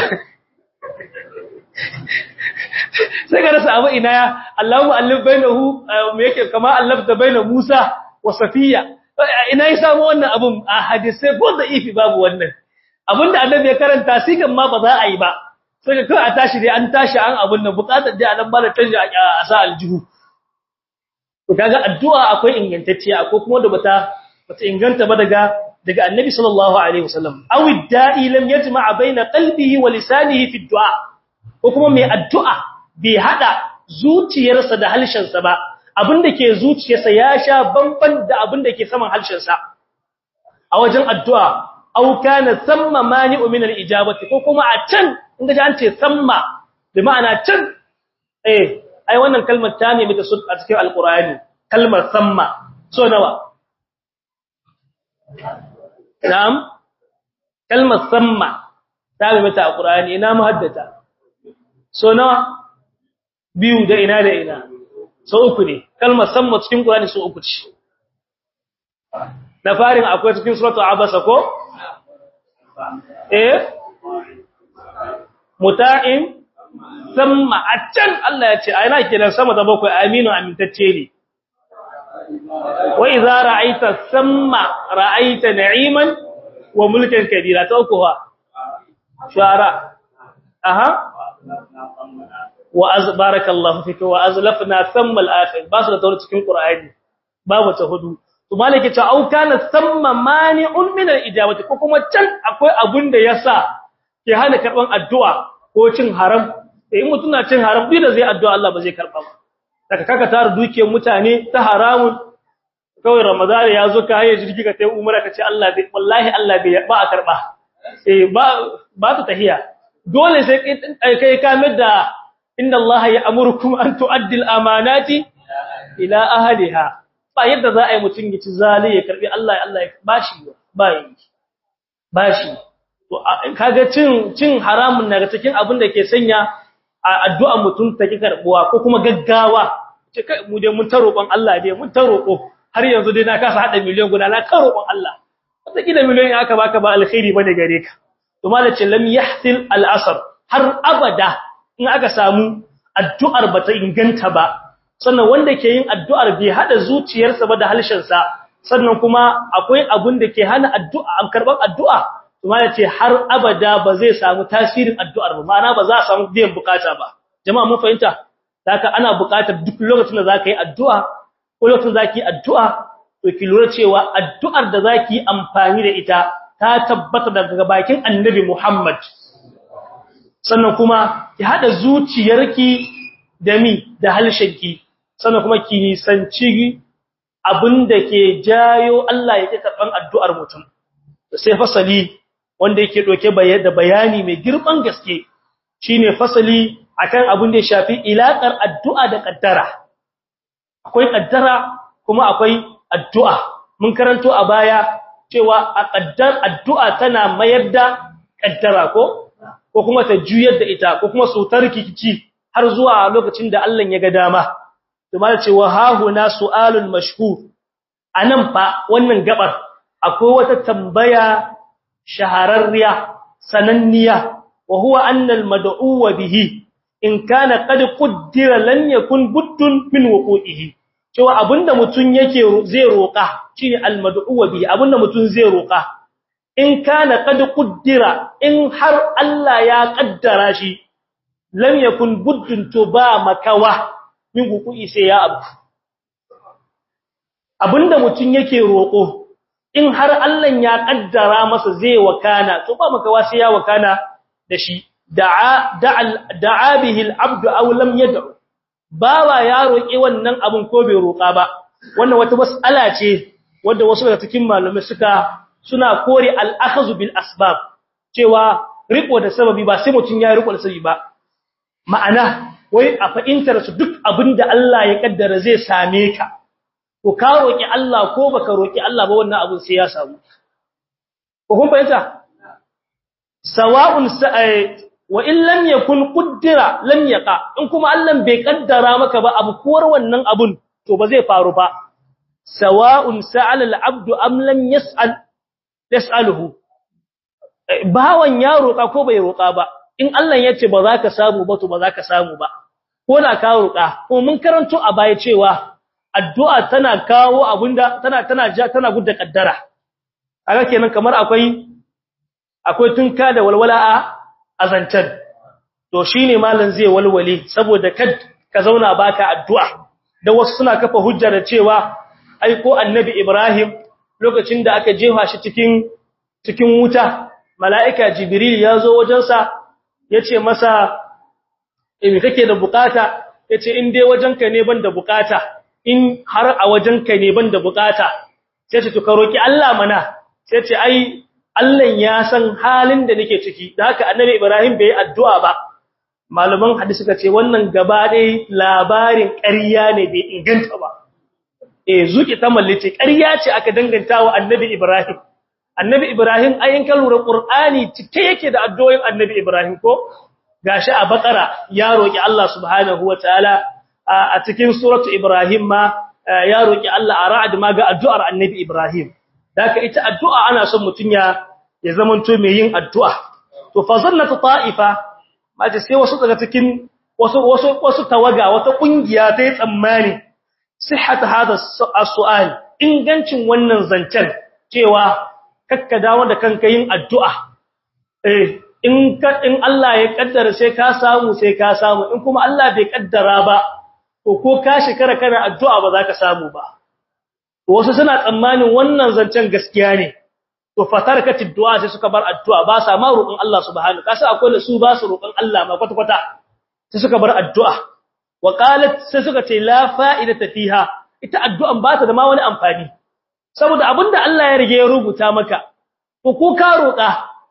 sai ga rasa abu ina ya Allahumma allif bainahu me yake kama allafta bain Musa wa Safiya ina ya samu wannan abun a hadisi ko da ifi babu wannan abinda annabi ya karanta sigan ma ba za a yi ba sai ka a tashi dai an tashi an abun nan bukatar dai anan ba da tanja a sa aljihu to kaga addu'a akwai ingantacciya akwai kuma da bata bata inganta ba daga daga annabi sallallahu alaihi wasallam aw da'i lam yajma' baina qalbihi wa lisanihi fi du'a ko kuma mai addu'a bai hada zuciyarsa da halshensa ba abinda ke zuciyarsa ya sha bamban da abinda ke saman halshensa a wajen addu'a aw kana thamma mani'u min al-ijabati ko kuma a can inda an ce thamma bi ma'ana can eh ai wannan kalmar ta ne mita a cikin alqur'ani kalmar thamma so nawa na'am kalmar thamma ta ne mita a qur'ani ina muhaddata so nawa biyu da ina da ina so uku ne kalmar thamma cikin qur'ani so uku ce na farin akwai cikin suratul abasa ko eh muta'in samma a can Allah ya ce a yana kiran sama da bakwai aminu amintacce ne wa idza ra'aita samma ra'aita na'iman wa mulkan kabira ta uku ha shara aha wa azbarakallahu fika wa azlafna samma al-akhir ba su da tauri cikin qur'ani babu ta hudu to malike ta au kana samma mani'un min al-ijabati ko kuma can akwai abun da yasa ke hana karban addu'a ko cin haram in mutum na cin haram bi da zai addu'a Allah ba zai karba ba daga kaka tare dukiyar mutane ta haramun kawai Ramadan ya zo ka haye jirgi ka tayi umara ka ce Allah bai wallahi Allah bai ba a karba eh ba ba ta tahiya dole sai kai ka da inna Allah ya'murukum an tu'addi al-amanati ila ahliha ba yadda za a yi mutum ya ci zali ya karbi Allah Allah ya bashi ba yi bashi to kaga cin cin haramun daga cikin abin da ke sanya addu'a mutum take karbuwa ko kuma gaggawa ce kai mu dai mun ta roƙon Allah dai mun ta roƙo har yanzu dai na kasa hada miliyan guda na ka roƙon Allah wata kila miliyan aka baka ba alkhairi bane gare ka to malace lam yahsil al-asr har abada in aka samu addu'ar bata inganta ba sannan wanda ke yin addu'ar bai hada zuciyarsa ba da halshensa sannan kuma akwai abun da ke hana addu'a karban addu'a kuma yace har abada ba zai samu tasirin addu'ar ba ma'ana ba za a samu biyan bukata ba jama'a mun fahimta haka ana bukatar duk lokacin da zaka yi addu'a ko lokacin zaki yi addu'a to ki lura cewa addu'ar da zaki yi amfani da ita ta tabbata daga bakin Annabi Muhammad sannan kuma ki hada zuciyarki da mi da halshenki sannan kuma ki nisanci abinda ke jayo Allah yake karban addu'ar mutum sai fasali wanda yake doke da bayani mai girman gaske shine fasali akan abin da ya shafi ilaqar addu'a da kaddara akwai kaddara kuma akwai addu'a mun karanto a baya cewa a kaddar addu'a tana mayar da kaddara ko ko kuma ta juyar da ita ko kuma su tarkici har zuwa lokacin da Allah ya ga dama to ma ce wa hahuna su'alul mashhur anan fa wannan gabar akwai wata tambaya shahararriya sananniya wa huwa anna al-mad'u bihi in kana qad qaddara lan yakun buddun min wuqu'ihi cewa abinda mutun yake zai roka shine al-mad'u bihi abinda mutun zai roka in kana qad qaddara in har Allah ya kaddara shi lam yakun buddun to ba makawa min wuqu'i sai ya abu abinda mutun yake roko in har Allah ya kaddara masa zai wakana to ba makawa sai ya wakana da shi da'a da'a bihi al-abdu aw lam yad'u bawa ya roki wannan abun ko bai roka ba wannan wata mas'ala ce wanda wasu daga cikin malamai suka suna kore al-akhdhu bil asbab cewa riko da sababi ba sai mutun ya riko da sababi ba ma'ana wai a fa'intar su duk abinda Allah ya kaddara zai same ka ko ka roki Allah ko baka roki Allah ba wannan abun sai ya samu ko kun fahimta sawa'un sa'i wa in lam yakun qaddara lam yaqa in kuma Allah bai kaddara maka ba abu kuwar wannan abun to ba zai faru ba sawa'un sa'ala al-'abdu am lam yas'al yas'aluhu bawan ya roka ko bai roka ba in Allah ya ce ba za ka samu ba to ba za ka samu ba ko da ka roka ko mun karanto a baya cewa addu'a tana kawo abunda tana tana tana gudda kaddara kaga kenan kamar akwai akwai tunka da walwala a azantar to shine malam zai walwale saboda kad ka zauna baka addu'a da wasu suna kafa hujja da cewa ai ko annabi Ibrahim lokacin da aka jefa shi cikin cikin wuta mala'ika Jibril ya zo wajensa yace masa in kake da bukata yace in dai wajenka ne ban da bukata in har a wajenka ne ban da bukata sai ce to ka roki Allah mana sai ce ai Allah ya san halin da nake ciki da haka annabi Ibrahim bai addu'a ba malaman hadisi suka ce wannan gaba dai labarin ƙarya ne bai inganta ba eh zuki ta mallace ƙarya ce aka danganta wa annabi Ibrahim annabi Ibrahim ayin kalura Qur'ani cike yake da addu'o'in annabi Ibrahim ko gashi a Baqara ya roki Allah subhanahu wataala a cikin suratu Ibrahim ma ya roki Allah a Ra'd ma ga addu'ar annabi Ibrahim daka ita addu'a ana son mutun ya ya zamanto mai yin addu'a to fa zannatu ta'ifa maje sai wasu daga cikin wasu wasu wasu tawaga wata kungiya ta yi tsammani sihhat hada as-su'al ingancin wannan zancen cewa kakka dawo da kanka yin addu'a eh in ka in Allah ya kaddara sai ka samu sai ka samu in kuma Allah bai kaddara ba to ko ka shekara kana addu'a ba za ka samu ba wasu suna tsammanin wannan zancen gaskiya ne to fatarkatid du'a sai suka bar addu'a ba sa ma roƙon Allah subhanahu kasa akwai da su ba su roƙon Allah ma kwata kwata sai suka bar addu'a wa qalat sai suka ce la fa'idata fiha ita addu'an ba ta da ma wani amfani saboda abinda Allah ya rige ya rubuta maka to ko ka roƙa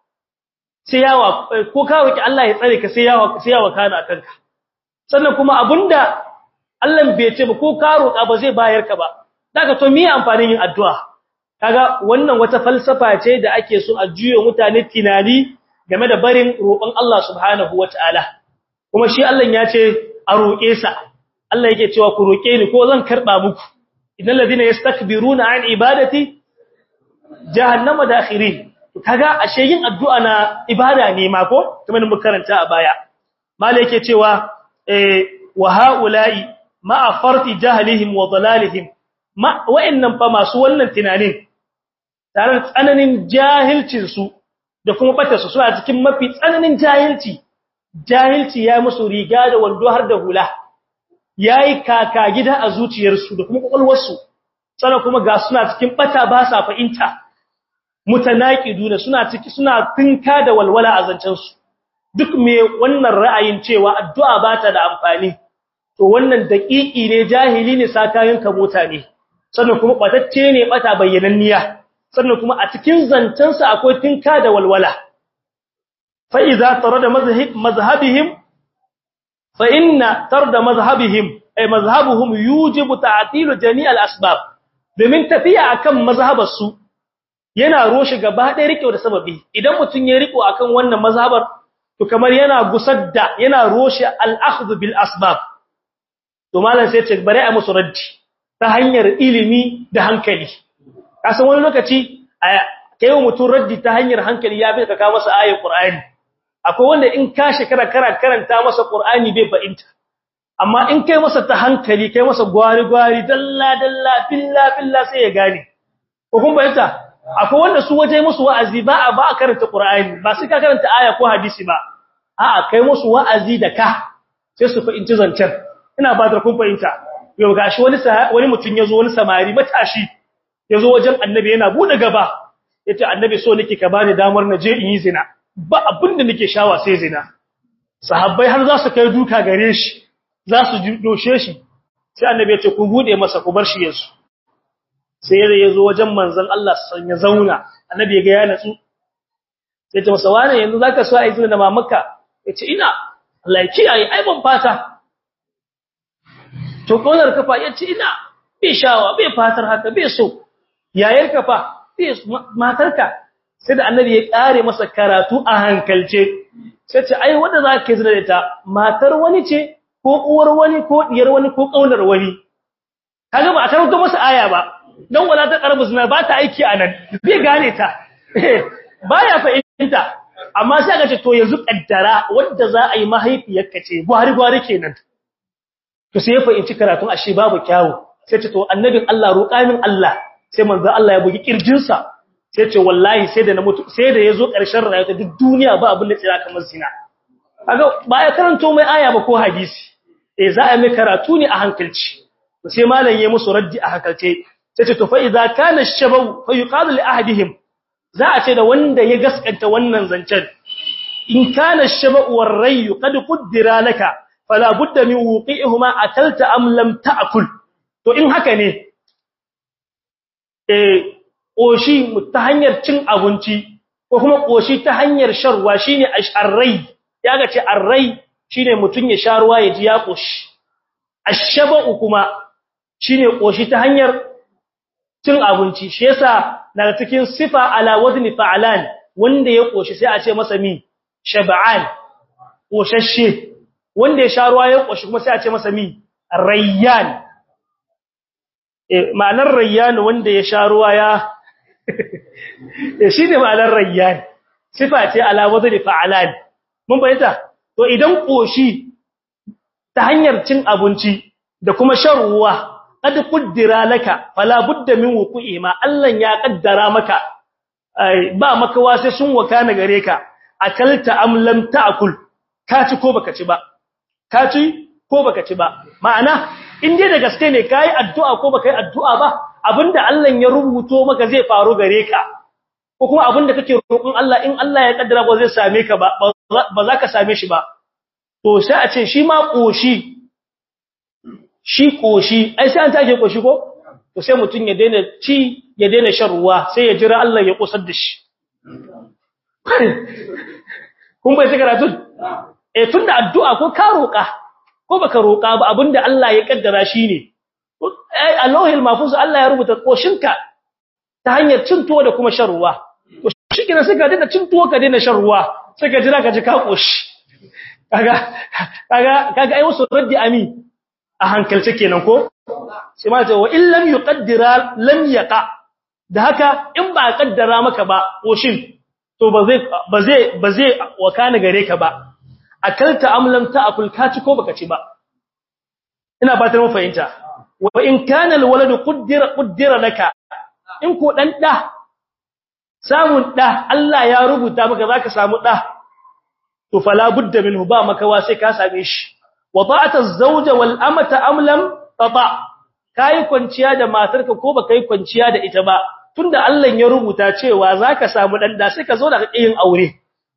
sai yawa ko ka roƙi Allah ya tsare ka sai yawa sai yawa kana kanka sannan kuma abinda Allah bai ce ba ko ka roƙa ba zai bayar ka ba daga to me amfanin yin addu'a kaga wannan wata falsafa ce da ake so a juyo mutane tunani game da barin roƙon Allah subhanahu wataala kuma shi Allah ya ce a roƙe sa Allah yake cewa ku roƙe ni ko zan karba muku innal ladina yastakbiruna an ibadati jahannama dakhirin kaga ashe yin addu'a na ibada ne ma ko kamar mun karanta a baya malai yake cewa eh wa haula'i ma farti jahlihim wa dalalihim ma wa'annan fa masu wannan tunanin tare da tsananin jahilcin su da kuma bata su suna cikin mafi tsananin jahilci jahilci ya musu riga da wando har da hula yayi kaka gida a zuciyarsu da kuma kokolwarsu sannan kuma ga suna cikin bata ba sa fahimta mutanaqiduna suna ciki suna tinka da walwala a zancen su duk me wannan ra'ayin cewa addu'a ba ta da amfani to wannan daƙiƙi ne jahili ne sakayen ka mota ne sannan kuma batacce ne bata bayyananniya sannan kuma a cikin zancensa akwai tinka da walwala fa idza tarada mazhab mazhabihim fa inna tarda mazhabihim ay mazhabuhum yujibu ta'til jami' al-asbab domin tafiya akan mazhabarsu yana roshe gaba ɗaya rike da sababi idan mutun ya riko akan wannan mazhabar to kamar yana gusar da yana roshe al-akhdh bil asbab to malan sai ce bare a musu raddi ta hanyar ilimi da hankali kasan wani lokaci kai mutun raddi ta hanyar hankali ya bi ka kawo masa ayatul qur'ani akwai wanda in ka shekara kana karanta masa qur'ani bai fa'inta amma in kai masa ta hankali kai masa gwari gwari dalla dalla billa billa sai ya gane ko kun bayyana akwai wanda su waje musu wa'azi ba a ba a karanta qur'ani ba sai ka karanta aya ko hadisi ba a'a kai musu wa'azi da ka sai su fa'inci zancen ina ba da kun fahimta yau gashi wani wani mutun yazo wani samari matashi yazo wajen annabi yana bude gaba yace annabi so nake ka bani damar na je in yi zina ba abinda nake shawa sai zina sahabbai har za su kai duka gare shi za su doshe shi sai annabi yace ku bude masa ku bar shi yanzu sai yazo wajen manzon Allah san ya zauna annabi ya ga ya natsu sai ta masa wani yanzu zaka so ai zina da mamanka yace ina Allah ya kiyaye ai ban fata to kaunar kafa yace ina bai shawa bai fatar haka bai so yayar kafa bai matarka sai da annabi ya kare masa karatu a hankalce sai ce ai wanda zaka zina da ta matar wani ce ko uwar wani ko diyar wani ko kaunar wani kaga ba a taruka masa aya ba dan wala ta karbu zina ba ta aiki anan bai gane ta baya fahimta amma sai ga ce to yanzu kaddara wanda za a yi mahaifiyarka ce gwari gwari kenan to sai ya fahimci karatun ashe babu kyawu sai ce to annabin Allah roƙa min Allah sai manzo Allah ya bugi kirjinsa sai ce wallahi sai da na mutu sai da yazo ƙarshen rayuwa duk duniya ba abin da tsira kamar zina kaga ba ya karanto mai aya ba ko hadisi eh za a mai karatu ne a hankalci sai malam yayi musu raddi a hankalce sai ce to fa idza kana ash-shabaw fa yuqalu li ahadihim za a ce da wanda ya gaskanta wannan zancen in kana ash-shabaw war-ray qad qaddara laka fala budda min wuqi'ihuma akalta am lam ta'kul to in haka ne eh koshi ta hanyar cin abinci ko kuma koshi ta hanyar sharwa shine ash-ray yaga ce ar-ray shine mutun ya sha ruwa ya ji ya koshi ash-shabaw kuma shine koshi ta hanyar cin abinci shi yasa daga cikin sifa ala wazni fa'alan wanda ya koshi sai a ce masa mi shab'an koshashe wanda ya sha ruwa ya koshi kuma sai a ce masa mi rayyan eh ma'anar rayyan wanda ya sha ruwa ya eh shine ma'anar rayyan sifa ce ala wazni fa'alan mun bayyana to idan koshi ta hanyar cin abinci da kuma shan ruwa kad kuddira laka fala budda min wuqu'i ma Allah ya kaddara maka ba maka wase sun wakana gare ka akalta am lam ta'kul ka ci ko baka ci ba ka ci ko baka ci ba ma'ana in dai da gaske ne kai addu'a ko baka yi addu'a ba abinda Allah ya rubuto maka zai faru gare ka ko kuma abinda kake roƙon Allah in Allah ya kaddara ba zai same ka ba ba za ka same shi ba to sai a ce shi ma koshi shi koshi ai sai an take koshi ko to sai mutun ya daina ci ya daina shan ruwa sai ya jira Allah ya kusar da shi kun bai karatu eh tunda addu'a ko ka roka ko baka roka ba abinda Allah ya kaddara shine ai Allahul mahfuz Allah ya rubuta koshinka ta hanyar cin tuwo da kuma shan ruwa to shikenan sai ka daina cin tuwo ka daina shan ruwa sai ka jira ka ji ka koshi kaga kaga kaga ai wasu raddi ami a hankalce kenan ko sai ma ce wa in lam yuqaddira lam yaqa da haka in ba kaddara maka ba koshin to ba zai ba zai ba zai wakana gare ka ba akalta am lam ta'kul ka ci ko baka ci ba ina ba ta mu fahimta wa in kana alwaladu qaddara qaddara laka in ko dan da samun da Allah ya rubuta maka zaka samu da to fala budda minhu ba maka wa sai ka same shi wada'at az-zawj wal amata am lam tata kai kwanciya da matarka ko baka yi kwanciya da ita ba tunda Allah ya rubuta cewa zaka samu dan da sai ka zo da yin aure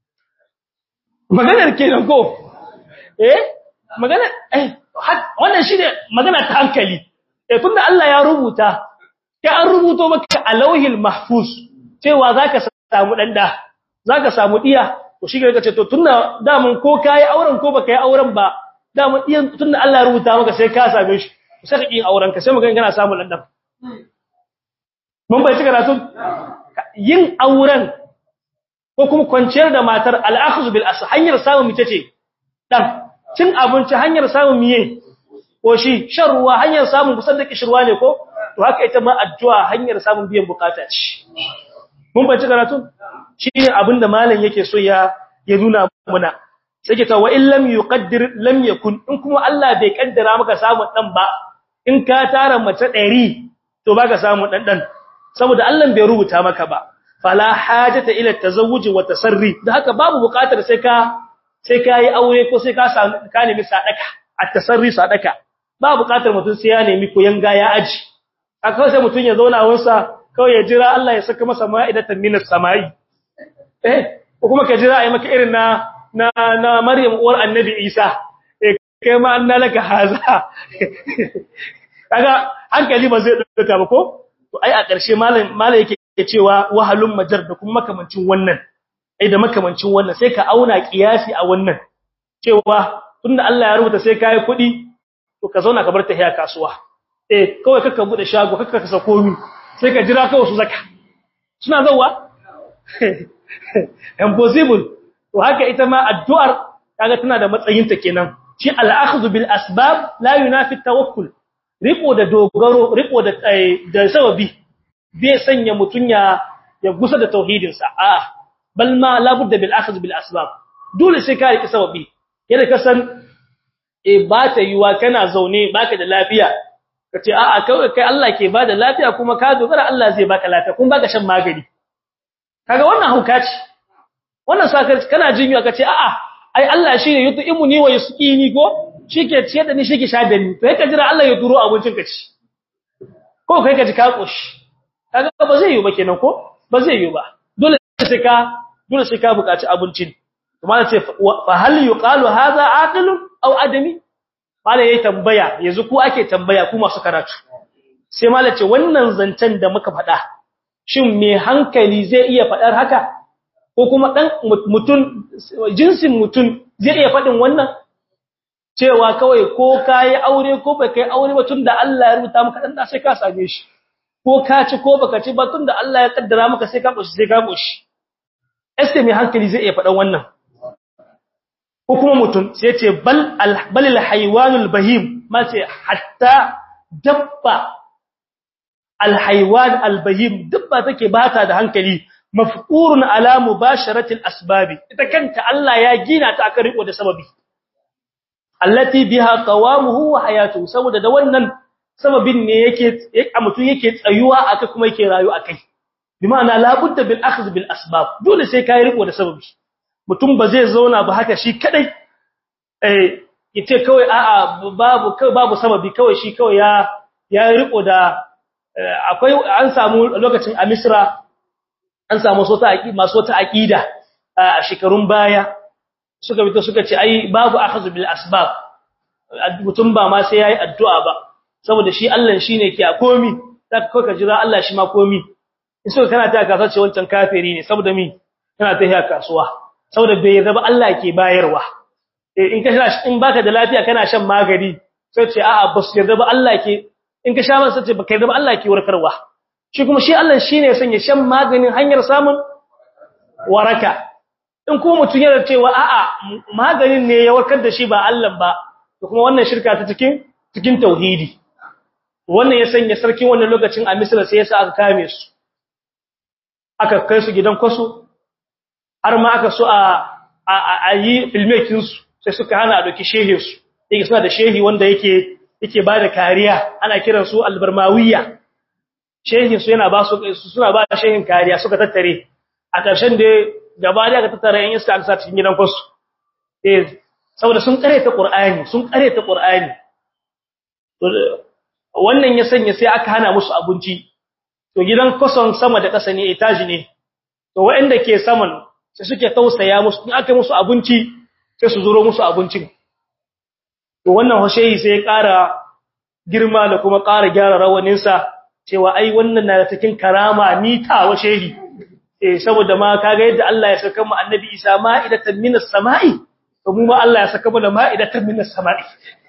maganar kenan ko eh magana eh wannan shine magana ta hankali eh tunda Allah ya rubuta kai an rubuto maka a lauhil mahfuz cewa zaka samu dan da zaka samu diya to shi ga kace to tunda da mun ko kai auren ko baka yi auren ba da mun diyan tunda Allah ya rubuta maka sai ka same shi sai ka yin auren ka sai magana kana samu dan dan mun bai cika ratun yin auren ko kuma kwanciyar da matar al-akhz bil as hanyar samu mice ce dan cin abinci hanyar samu miye ko shi shan ruwa hanyar samun kusan da kishirwa ne ko to haka ita ma addu'a hanyar samun biyan bukata ce mun bai cika ratun shine abinda malam yake so ya ya nuna muna sai ke ta wa illam yuqaddir lam yakun in kuma Allah bai kaddara maka samun dan ba in ka tara mace ɗari to baka samu dan dan saboda Allah bai rubuta maka ba fala hajata ila tazawuj wa tasarri da haka babu buƙatar sai ka sai ka yi aure ko sai ka samu ka nemi sadaka at-tasarri sadaka ba buƙatar mutum sai ya nemi koyanga ya aji aka sai mutum ya zauna wansa kawai ya jira Allah ya saka masa ma'idatan minas samai eh ko kuma ka jira ai maka irin na na na Maryam uwar Annabi Isa eh kai ma annalaka haza kaga hankali ba zai dauka ba ko to ai a ƙarshe malam malam yake cewa wahalun majar da kuma makamancin wannan ai da makamancin wannan sai ka auna kiyasi a wannan cewa tunda Allah ya rubuta sai kai kuɗi to ka zauna ka bar tahiya kasuwa eh kawai kaka bude shago kaka kasa komi sai ka jira kawai su zaka suna zawa impossible to haka ita ma addu'ar kaga tana da matsayin ta kenan shi al-akhdhu bil asbab la yunafi tawakkul riko da dogaro riko da da sababi bai sanya mutunya ya gusa da tauhidin sa a bal ma la budda bil akhdh bil asbab dole sai ka riki sababi yadda ka san e ba ta yiwa kana zaune baka da lafiya kace a'a kai kai Allah ke bada lafiya kuma ka dogara Allah zai baka lafiya kun baka shan magani kaga wannan hauka ce wannan sakar kana jinyo kace a'a ai Allah shine yut'imuni wa yusqini go shike ciye da ni shike sha da ni to kai ka jira Allah ya turo abincin ka ci ko kai ka ji ka koshi kaga ba zai yi ba kenan ko ba zai yi ba dole sai ka dole sai ka buƙaci abincin kuma ce fa hal yuqalu hadha aqilun aw adami malai yayi tambaya yanzu ku ake tambaya ku masu karatu sai malai ce wannan zancen da muka faɗa shin me hankali zai iya faɗar haka ko kuma dan mutun jinsin mutun zai iya faɗin wannan cewa kawai ko kai aure ko bai kai aure ba tunda Allah ya rubuta maka dan da sai ka same shi ko ka ci ko baka ci ba tunda Allah ya kaddara maka sai ka boshi sai ka boshi este me hankali zai iya faɗan wannan ko kuma mutum sai ce bal balil haywanul bahim ma ce hatta dabba alhaywan albahim dabba take bata da hankali mafqurun ala mubasharatil asbab ita kanta Allah ya gina ta aka riko da sababi allati biha qawamuhu wa hayatuhu saboda da wannan sababin ne yake a mutum yake tsayuwa aka kuma yake rayu akai bi ma'ana la budda bil akhdh bil asbab dole sai kai riko da sababi mutum ba zai zauna ba haka shi kadai eh yace kawai a'a babu babu sababi kawai shi kawai ya ya riko da akwai an samu lokacin a Misra an samu sota aqida masu wata aqida a shekarun baya suka fito suka ce ai babu akhadhu bil asbab mutum ba ma sai yayi addu'a ba saboda shi Allah shine ke a komi zaka kai ka jira Allah shi ma komi in so kana ta kasuwa ce wancan kafiri ne saboda mi kana ta hiya kasuwa saboda bai yarda ba Allah ke bayarwa eh in ka sha in baka da lafiya kana shan magani sai ce a'a bas yarda ba Allah ke in ka sha masa ce baka yarda ba Allah ke warkarwa shi kuma shi Allah shine ya sanya shan maganin hanyar samun waraka in kuma mutun yana cewa a'a maganin ne ya warkar da shi ba Allah ba to kuma wannan shirka ta cikin cikin tauhidi wannan ya sanya sarkin wannan lokacin a Misra sai yasa aka kame su aka kai su gidan kwaso har ma aka so a a yi filmekin su sai suka hana a doki shehe su yake suna da shehi wanda yake yake bada kariya ana kiran su albarmawiya shehin su yana ba su suna ba shehin kariya suka tattare a ƙarshen da gaba da aka tattara yan iska aka sa cikin gidan kwaso eh saboda sun kare ta Qur'ani sun kare ta Qur'ani to wannan ya sanya sai aka hana musu abinci to gidan kwason sama da ƙasa ne etaji ne to waɗanda ke saman sai suke tausaya musu in aka musu abinci sai su zuro musu abincin to wannan hosheyi sai ya ƙara girma da kuma ƙara gyara rawanin sa cewa ai wannan na cikin karama ni ta washehi eh saboda ma kaga yadda Allah ya saka mu annabi Isa ma'idatan minas sama'i to mu ma Allah ya saka mu da ma'idatan minas sama'i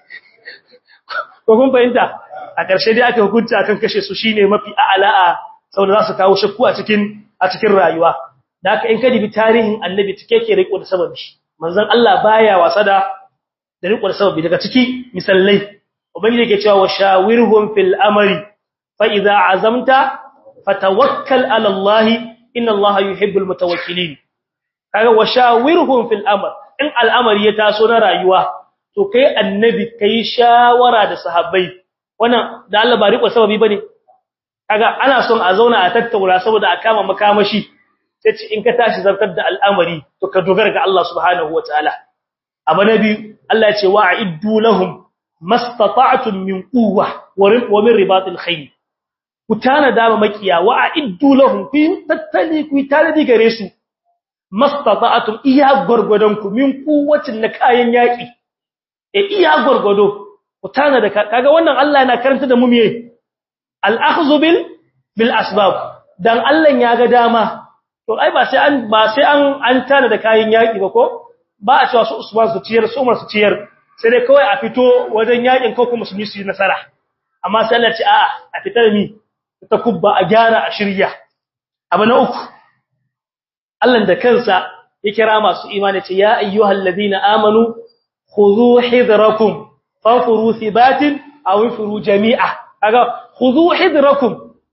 ko kun fahimta a ƙarshe dai aka hukunta kan kashe su shine mafi a'la'a saboda za su kawo shakku a cikin a cikin rayuwa da haka in ka dibi tarihin annabi take ke riko da sababi manzon Allah baya wasa da da riko da sababi daga ciki misallai ubangiji yake cewa washawirhum fil amri fa idza azamta fatawakkal ala Allah inna Allah yuhibbul mutawakkilin kaga washawirhum fil amr in al'amari ya taso na rayuwa to kai annabi kai shawara da sahabbai wannan da Allah ba riko sababi bane kaga ana son a zauna a tattauna saboda a kama makamashi sai in ka tashi zartar da al'amari to ka dogara ga Allah subhanahu wataala abu nabi Allah ya ce wa'iddu lahum mastata'tum min quwwa wa min ribatil khayl kutana da makiya wa'iddu lahum fi tattali ku tare gare su mastata'tum iya gurgudan ku min quwwatin na kayan yaki e iya gurgudo kutana da kaga wannan Allah yana karanta da mu me al-akhdhu bil bil asbab dan Allah ya ga dama to ai ba sai an ba sai an an tana da kayan yaki ba ko ba a cewa su Usman su ciyar su Umar su ciyar sai dai kawai a fito wajen yakin ko kuma musulmi su yi nasara amma sai Allah ce a'a a fitar mi ta kubba a gyara a shirya abu na uku Allah da kansa ya kira masu imani ce ya ayyuhal ladina amanu khudhu hidrakum fanfuru thibatin aw infuru jami'a kaga khudhu hidrakum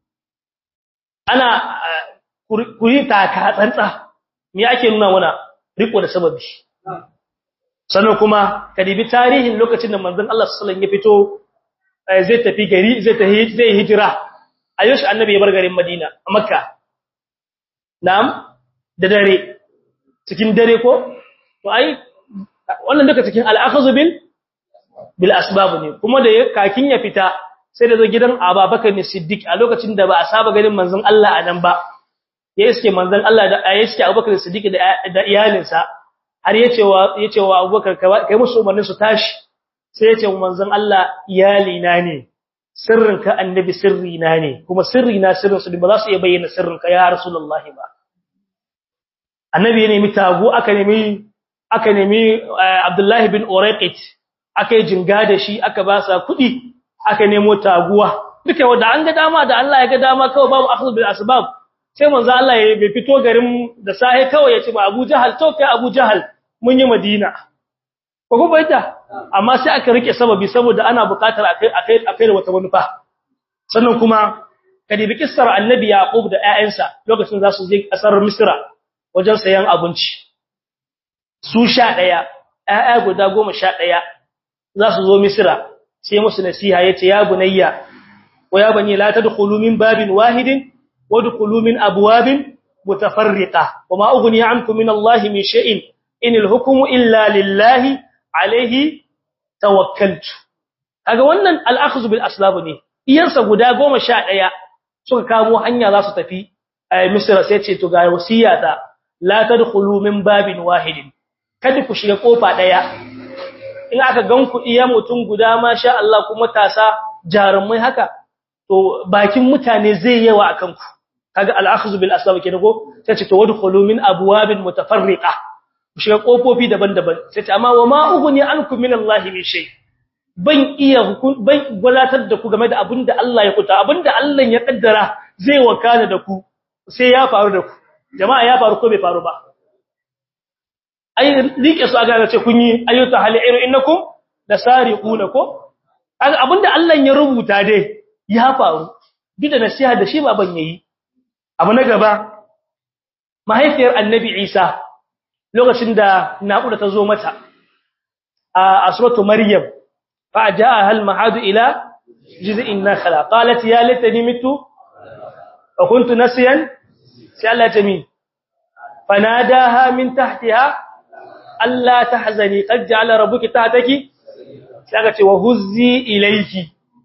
ana kuri taka tsantsa me ake nuna wana riko da sababi sannan kuma kadibi tarihin lokacin da manzon Allah sallallahu alaihi wasallam ya fito zai tafi gari zai tafi zai hijira ayyush annabi ya bar garin Madina a Makka na'am da dare cikin dare ko to ai wannan duka cikin al-akhdhu bil bil asbab ne kuma da kakin ya fita sai da zo gidan Abubakar ne Siddiq a lokacin da ba a saba ganin manzon Allah a nan ba ya iske manzon Allah da ya iske Abubakar Siddiq da da iyalinsa har yace wa yace wa Abubakar kai musu umarnin su tashi sai yace wa manzon Allah iyalina ne sirrinka annabi sirrina ne kuma sirrina sirrin su ba za su iya bayyana sirrinka ya rasulullahi ba annabi ya nemi tagu aka nemi aka nemi Abdullahi bin Urayqit aka yi jinga da shi aka ba sa kudi aka nemo taguwa duka wanda an ga dama da Allah ya ga dama kawai babu akhdhu bil asbab sai manzo Allah ya bai fito garin da sahi kawai ya ce ma Abu Jahal to kai Abu Jahal mun yi Madina ko ko baita amma sai aka rike sababi saboda ana buƙatar akai akai akai wata manufa sannan kuma kadibi kissar annabi Yaqub da ƴaƴansa lokacin za su je kasar Misra wajen sayan abinci su sha ɗaya ƴaƴa guda goma sha ɗaya za su zo Misra sai musu nasiha yace ya bunayya wa ya bani la tadkhulu min babin wahidin wadkhulu min abwabin mutafarriqa wama ughni ankum min Allahi min shay'in inil hukmu illa lillahi alayhi tawakkaltu kaga wannan al-akhdhu bil aslab ne iyansa guda goma sha ɗaya suka kamo hanya za su tafi Misra sai ce to ga wasiyata la tadkhulu min babin wahidin kada ku shiga kofa daya in aka ganku iya mutum guda masha Allah kuma tasa jarumai haka to bakin mutane zai yawa akan ku kaga al-akhdhu bil asbab kenan ko sai ce to wadkhulu min abwabin mutafarriqa ku shiga kofofi daban-daban sai ce amma wa ma ughni ankum min Allah min shay ban iya hukun ban gwalatar da ku game da abinda Allah ya kuta abinda Allah ya kaddara zai wakana da ku sai ya faru da ku jama'a ya faru ko bai faru ba ai rike su aga ce kun yi ayyuta haliru innakum lasariquna ko abinda Allah ya rubuta dai ya faru duk da nasiha da shi baban yayi abu na gaba mahaifiyar annabi Isa lokacin da naƙuda ta zo mata a suratu maryam fa jaa hal mahadu ila jiz'in nakhla qalat ya laitani mitu wa kuntu nasiyan sai Allah ta mi fanadaha min tahtiha alla tahzani qad ja'ala rabbuki tahtaki sai aka ce wa huzzi ilayki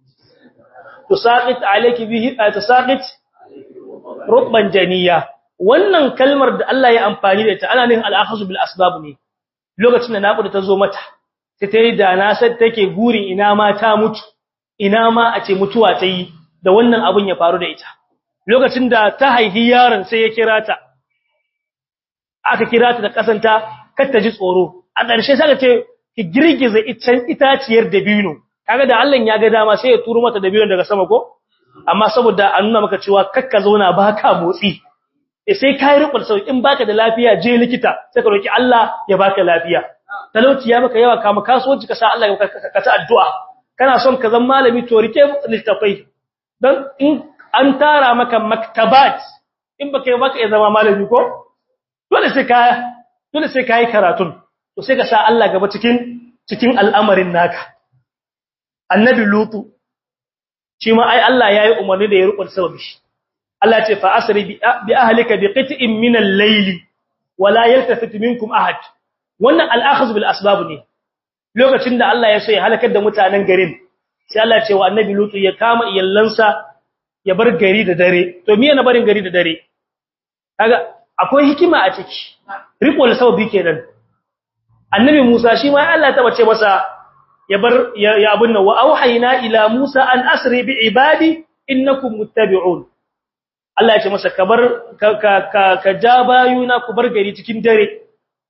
tusaqit alayki bihi tusaqit rutban janiya wannan kalmar da Allah ya amfani da ita ana nin al-akhzu bil asbab ne lokacin da naƙuda ta zo mata sai ta yi da na sai take gurin ina ma ta mutu ina ma a ce mutuwa ta yi da wannan abun ya faru da ita lokacin da ta haihi yaron sai ya kira ta aka kira ta da kasanta kar ta ji tsoro a ƙarshe sai ka ce ki girgiza itaciyar dabino kaga da Allah ya ga dama sai ya turo mata dabino daga sama ko amma saboda an nuna maka cewa kakka zauna baka motsi sai kai rubul sauki in baka da lafiya je likita sai ka roki Allah ya baka lafiya talauci ya maka yawa kama kasuwanci ka sa Allah ya ka ta addu'a kana son ka zama malami to rike littafai dan in an tara maka maktabat in baka baka ya zama malami ko dole sai ka dole sai kai karatun to sai ka sa Allah gaba cikin cikin al'amarin naka annabi lutu shi ma ai Allah yayi umarni da ya rubul sababi Allah ce fa asri bi ahlika bi qit'in min al-layli wa la yaltafit minkum ahad wannan al-akhz bil asbab ne lokacin da Allah ya so ya halakar da mutanen garin sai Allah ce wa annabi lutu ya kama iyallansa ya bar gari da dare to me yana barin gari da dare kaga akwai hikima a ciki riko sababi kenan annabi Musa shi ma Allah ta bace masa ya bar ya abun nan wa auhayna ila Musa an asri bi ibadi innakum muttabi'un Allah ya ce masa kabar ka ka ka ja bayuna ku bar gari cikin dare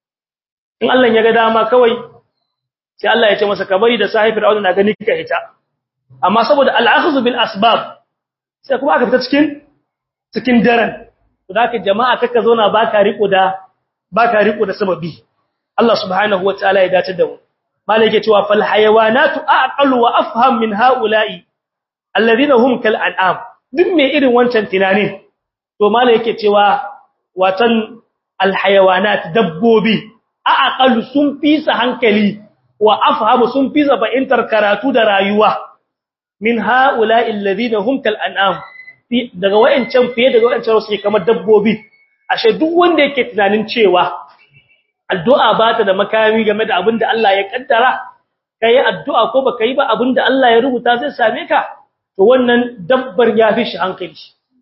in Allah ya ga dama kawai sai Allah ya ce masa kabari da sahi fir'auna na gani ka ita amma saboda al-akhdhu bil asbab sai kuma aka fita cikin cikin daren to da jama'a kaka zo na baka riko da baka riko da sababi Allah subhanahu wataala ya dace da mu malai yake cewa fal hayawanatu aqalu wa afham min haula'i alladhina hum kal an'am duk me irin wancan tunani to malai yake cewa watan al hayawanat dabbobi aqalu sun fisa hankali wa afhamu sun fisa fa'intar karatu da rayuwa min haula'i alladhina hum kal an'am daga wayancan fiye daga wayancan su kamar dabbobi ashe duk wanda yake tunanin cewa addu'a ba ta da makami game da abinda Allah ya kaddara kai addu'a ko baka yi ba abinda Allah ya rubuta zai same ka to wannan dabbar ya fi shi hankali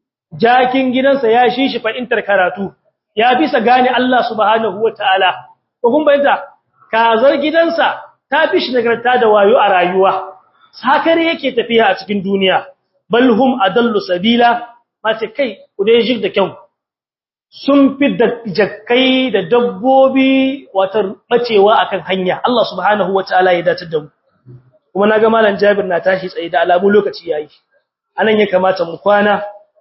jakin gidansa ya shi shi fa'intar karatu ya fi sa gane Allah subhanahu wataala ko kun bayyana kazar gidansa ta fi shi nagarta da wayo a rayuwa sakare yake tafiya a cikin duniya balhum adallu sabila mace kai kudai jig da kyau sun fi da jakkai da dabbobi wata bacewa akan hanya Allah subhanahu wataala ya dace da mu kuma naga malam Jabir na tashi tsaye da alamu lokaci yayi anan ya kamata mu kwana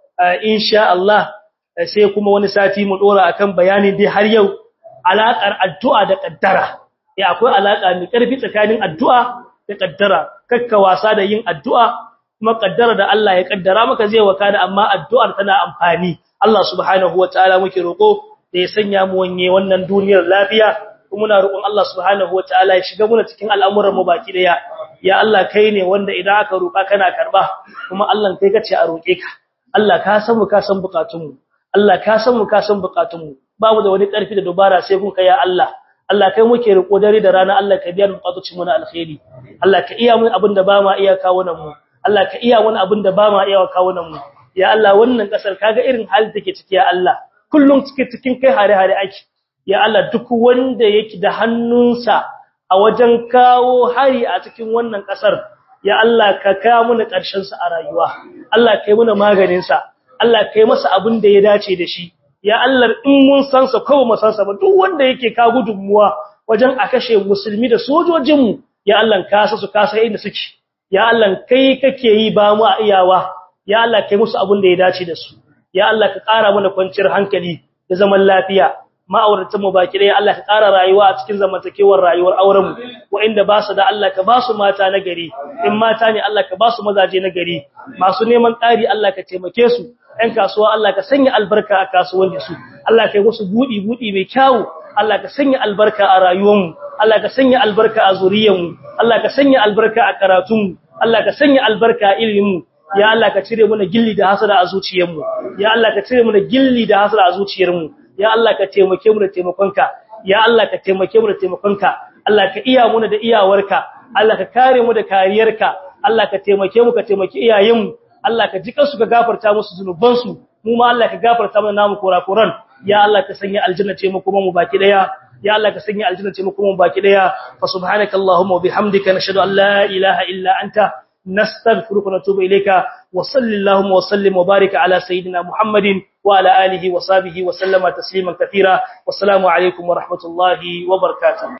insha Allah sai kuma wani sati mu dora akan bayani dai har yau alakar addu'a da kaddara ya akwai alaka mai karfi tsakanin addu'a da kaddara kakka wasa da yin addu'a kuma kaddara da Allah ya kaddara maka zai wakana amma addu'ar tana amfani Allah subhanahu wataala muke roko da ya sanya mu wanye wannan duniyar lafiya kuma muna roƙon Allah subhanahu wataala ya shiga muna cikin al'amuran mu baki daya ya Allah kai ne wanda idan aka roƙa kana karba kuma Allah kai kace a roƙe ka Allah ka san mu ka san bukatun mu Allah ka san mu ka san bukatun mu babu da wani ƙarfi da dubara sai kun kai ya Allah Allah kai muke riko dare da rana Allah ka biya mu bukatun mu na alkhairi Allah ka iya mun abinda ba ma iya kawo nan mu Allah ka iya wani abinda ba ma iya kawo nan mu ya Allah wannan kasar kaga irin hali take ciki ya Allah kullum cike cikin kai hare-hare ake ya Allah duk wanda yake da hannunsa a wajen kawo hari a cikin wannan kasar ya Allah ka kawo mana ƙarshen sa a rayuwa Allah kai mana maganin sa Allah kai masa abin da ya dace da shi ya Allah in mun san sa ko mu san sa ba duk wanda yake ka gudunmuwa wajen a kashe musulmi da sojojin mu ya Allah ka sa su ka sa inda suke ya Allah kai kake yi ba mu a iyawa ya Allah kai musu abin da ya dace da su ya Allah ka ƙara mana kwanciyar hankali da zaman lafiya ma'auratan mu baki dai Allah ka ƙara rayuwa a cikin zamantakewar rayuwar auren mu wa'inda ba su da Allah ka ba su mata na gari in mata ne Allah ka ba su mazaje na gari masu neman ƙari Allah ka taimake su ɗan kasuwa Allah ka sanya albarka a kasuwancin su Allah ka yi musu budi budi mai kyau Allah ka sanya albarka a rayuwar mu Allah ka sanya albarka a zuriyar mu Allah ka sanya albarka a karatun mu Allah ka sanya albarka a ilimin mu ya Allah ka cire mana gilli da hasada a zuciyarmu ya Allah ka cire mana gilli da hasada a zuciyarmu ya Allah ka taimake mu da taimakonka ya Allah ka taimake mu da taimakonka Allah ka iya mu da iyawarka Allah ka kare mu da kariyarka Allah ka taimake mu ka taimaki iyayenmu Allah ka jika su ka gafarta musu zunubansu mu ma Allah ka gafarta mana namu kurakuran ya Allah ka sanya aljanna ce mu kuma mu baki daya ya Allah ka sanya aljanna ce mu kuma mu baki daya fa subhanakallahumma wa bihamdika nashhadu an la ilaha illa anta نستغفرك ونتوب إليك وصل اللهم وسلم وبارك على سيدنا محمد وعلى آله وصحبه وسلم تسليما كثيرا والسلام عليكم ورحمة الله وبركاته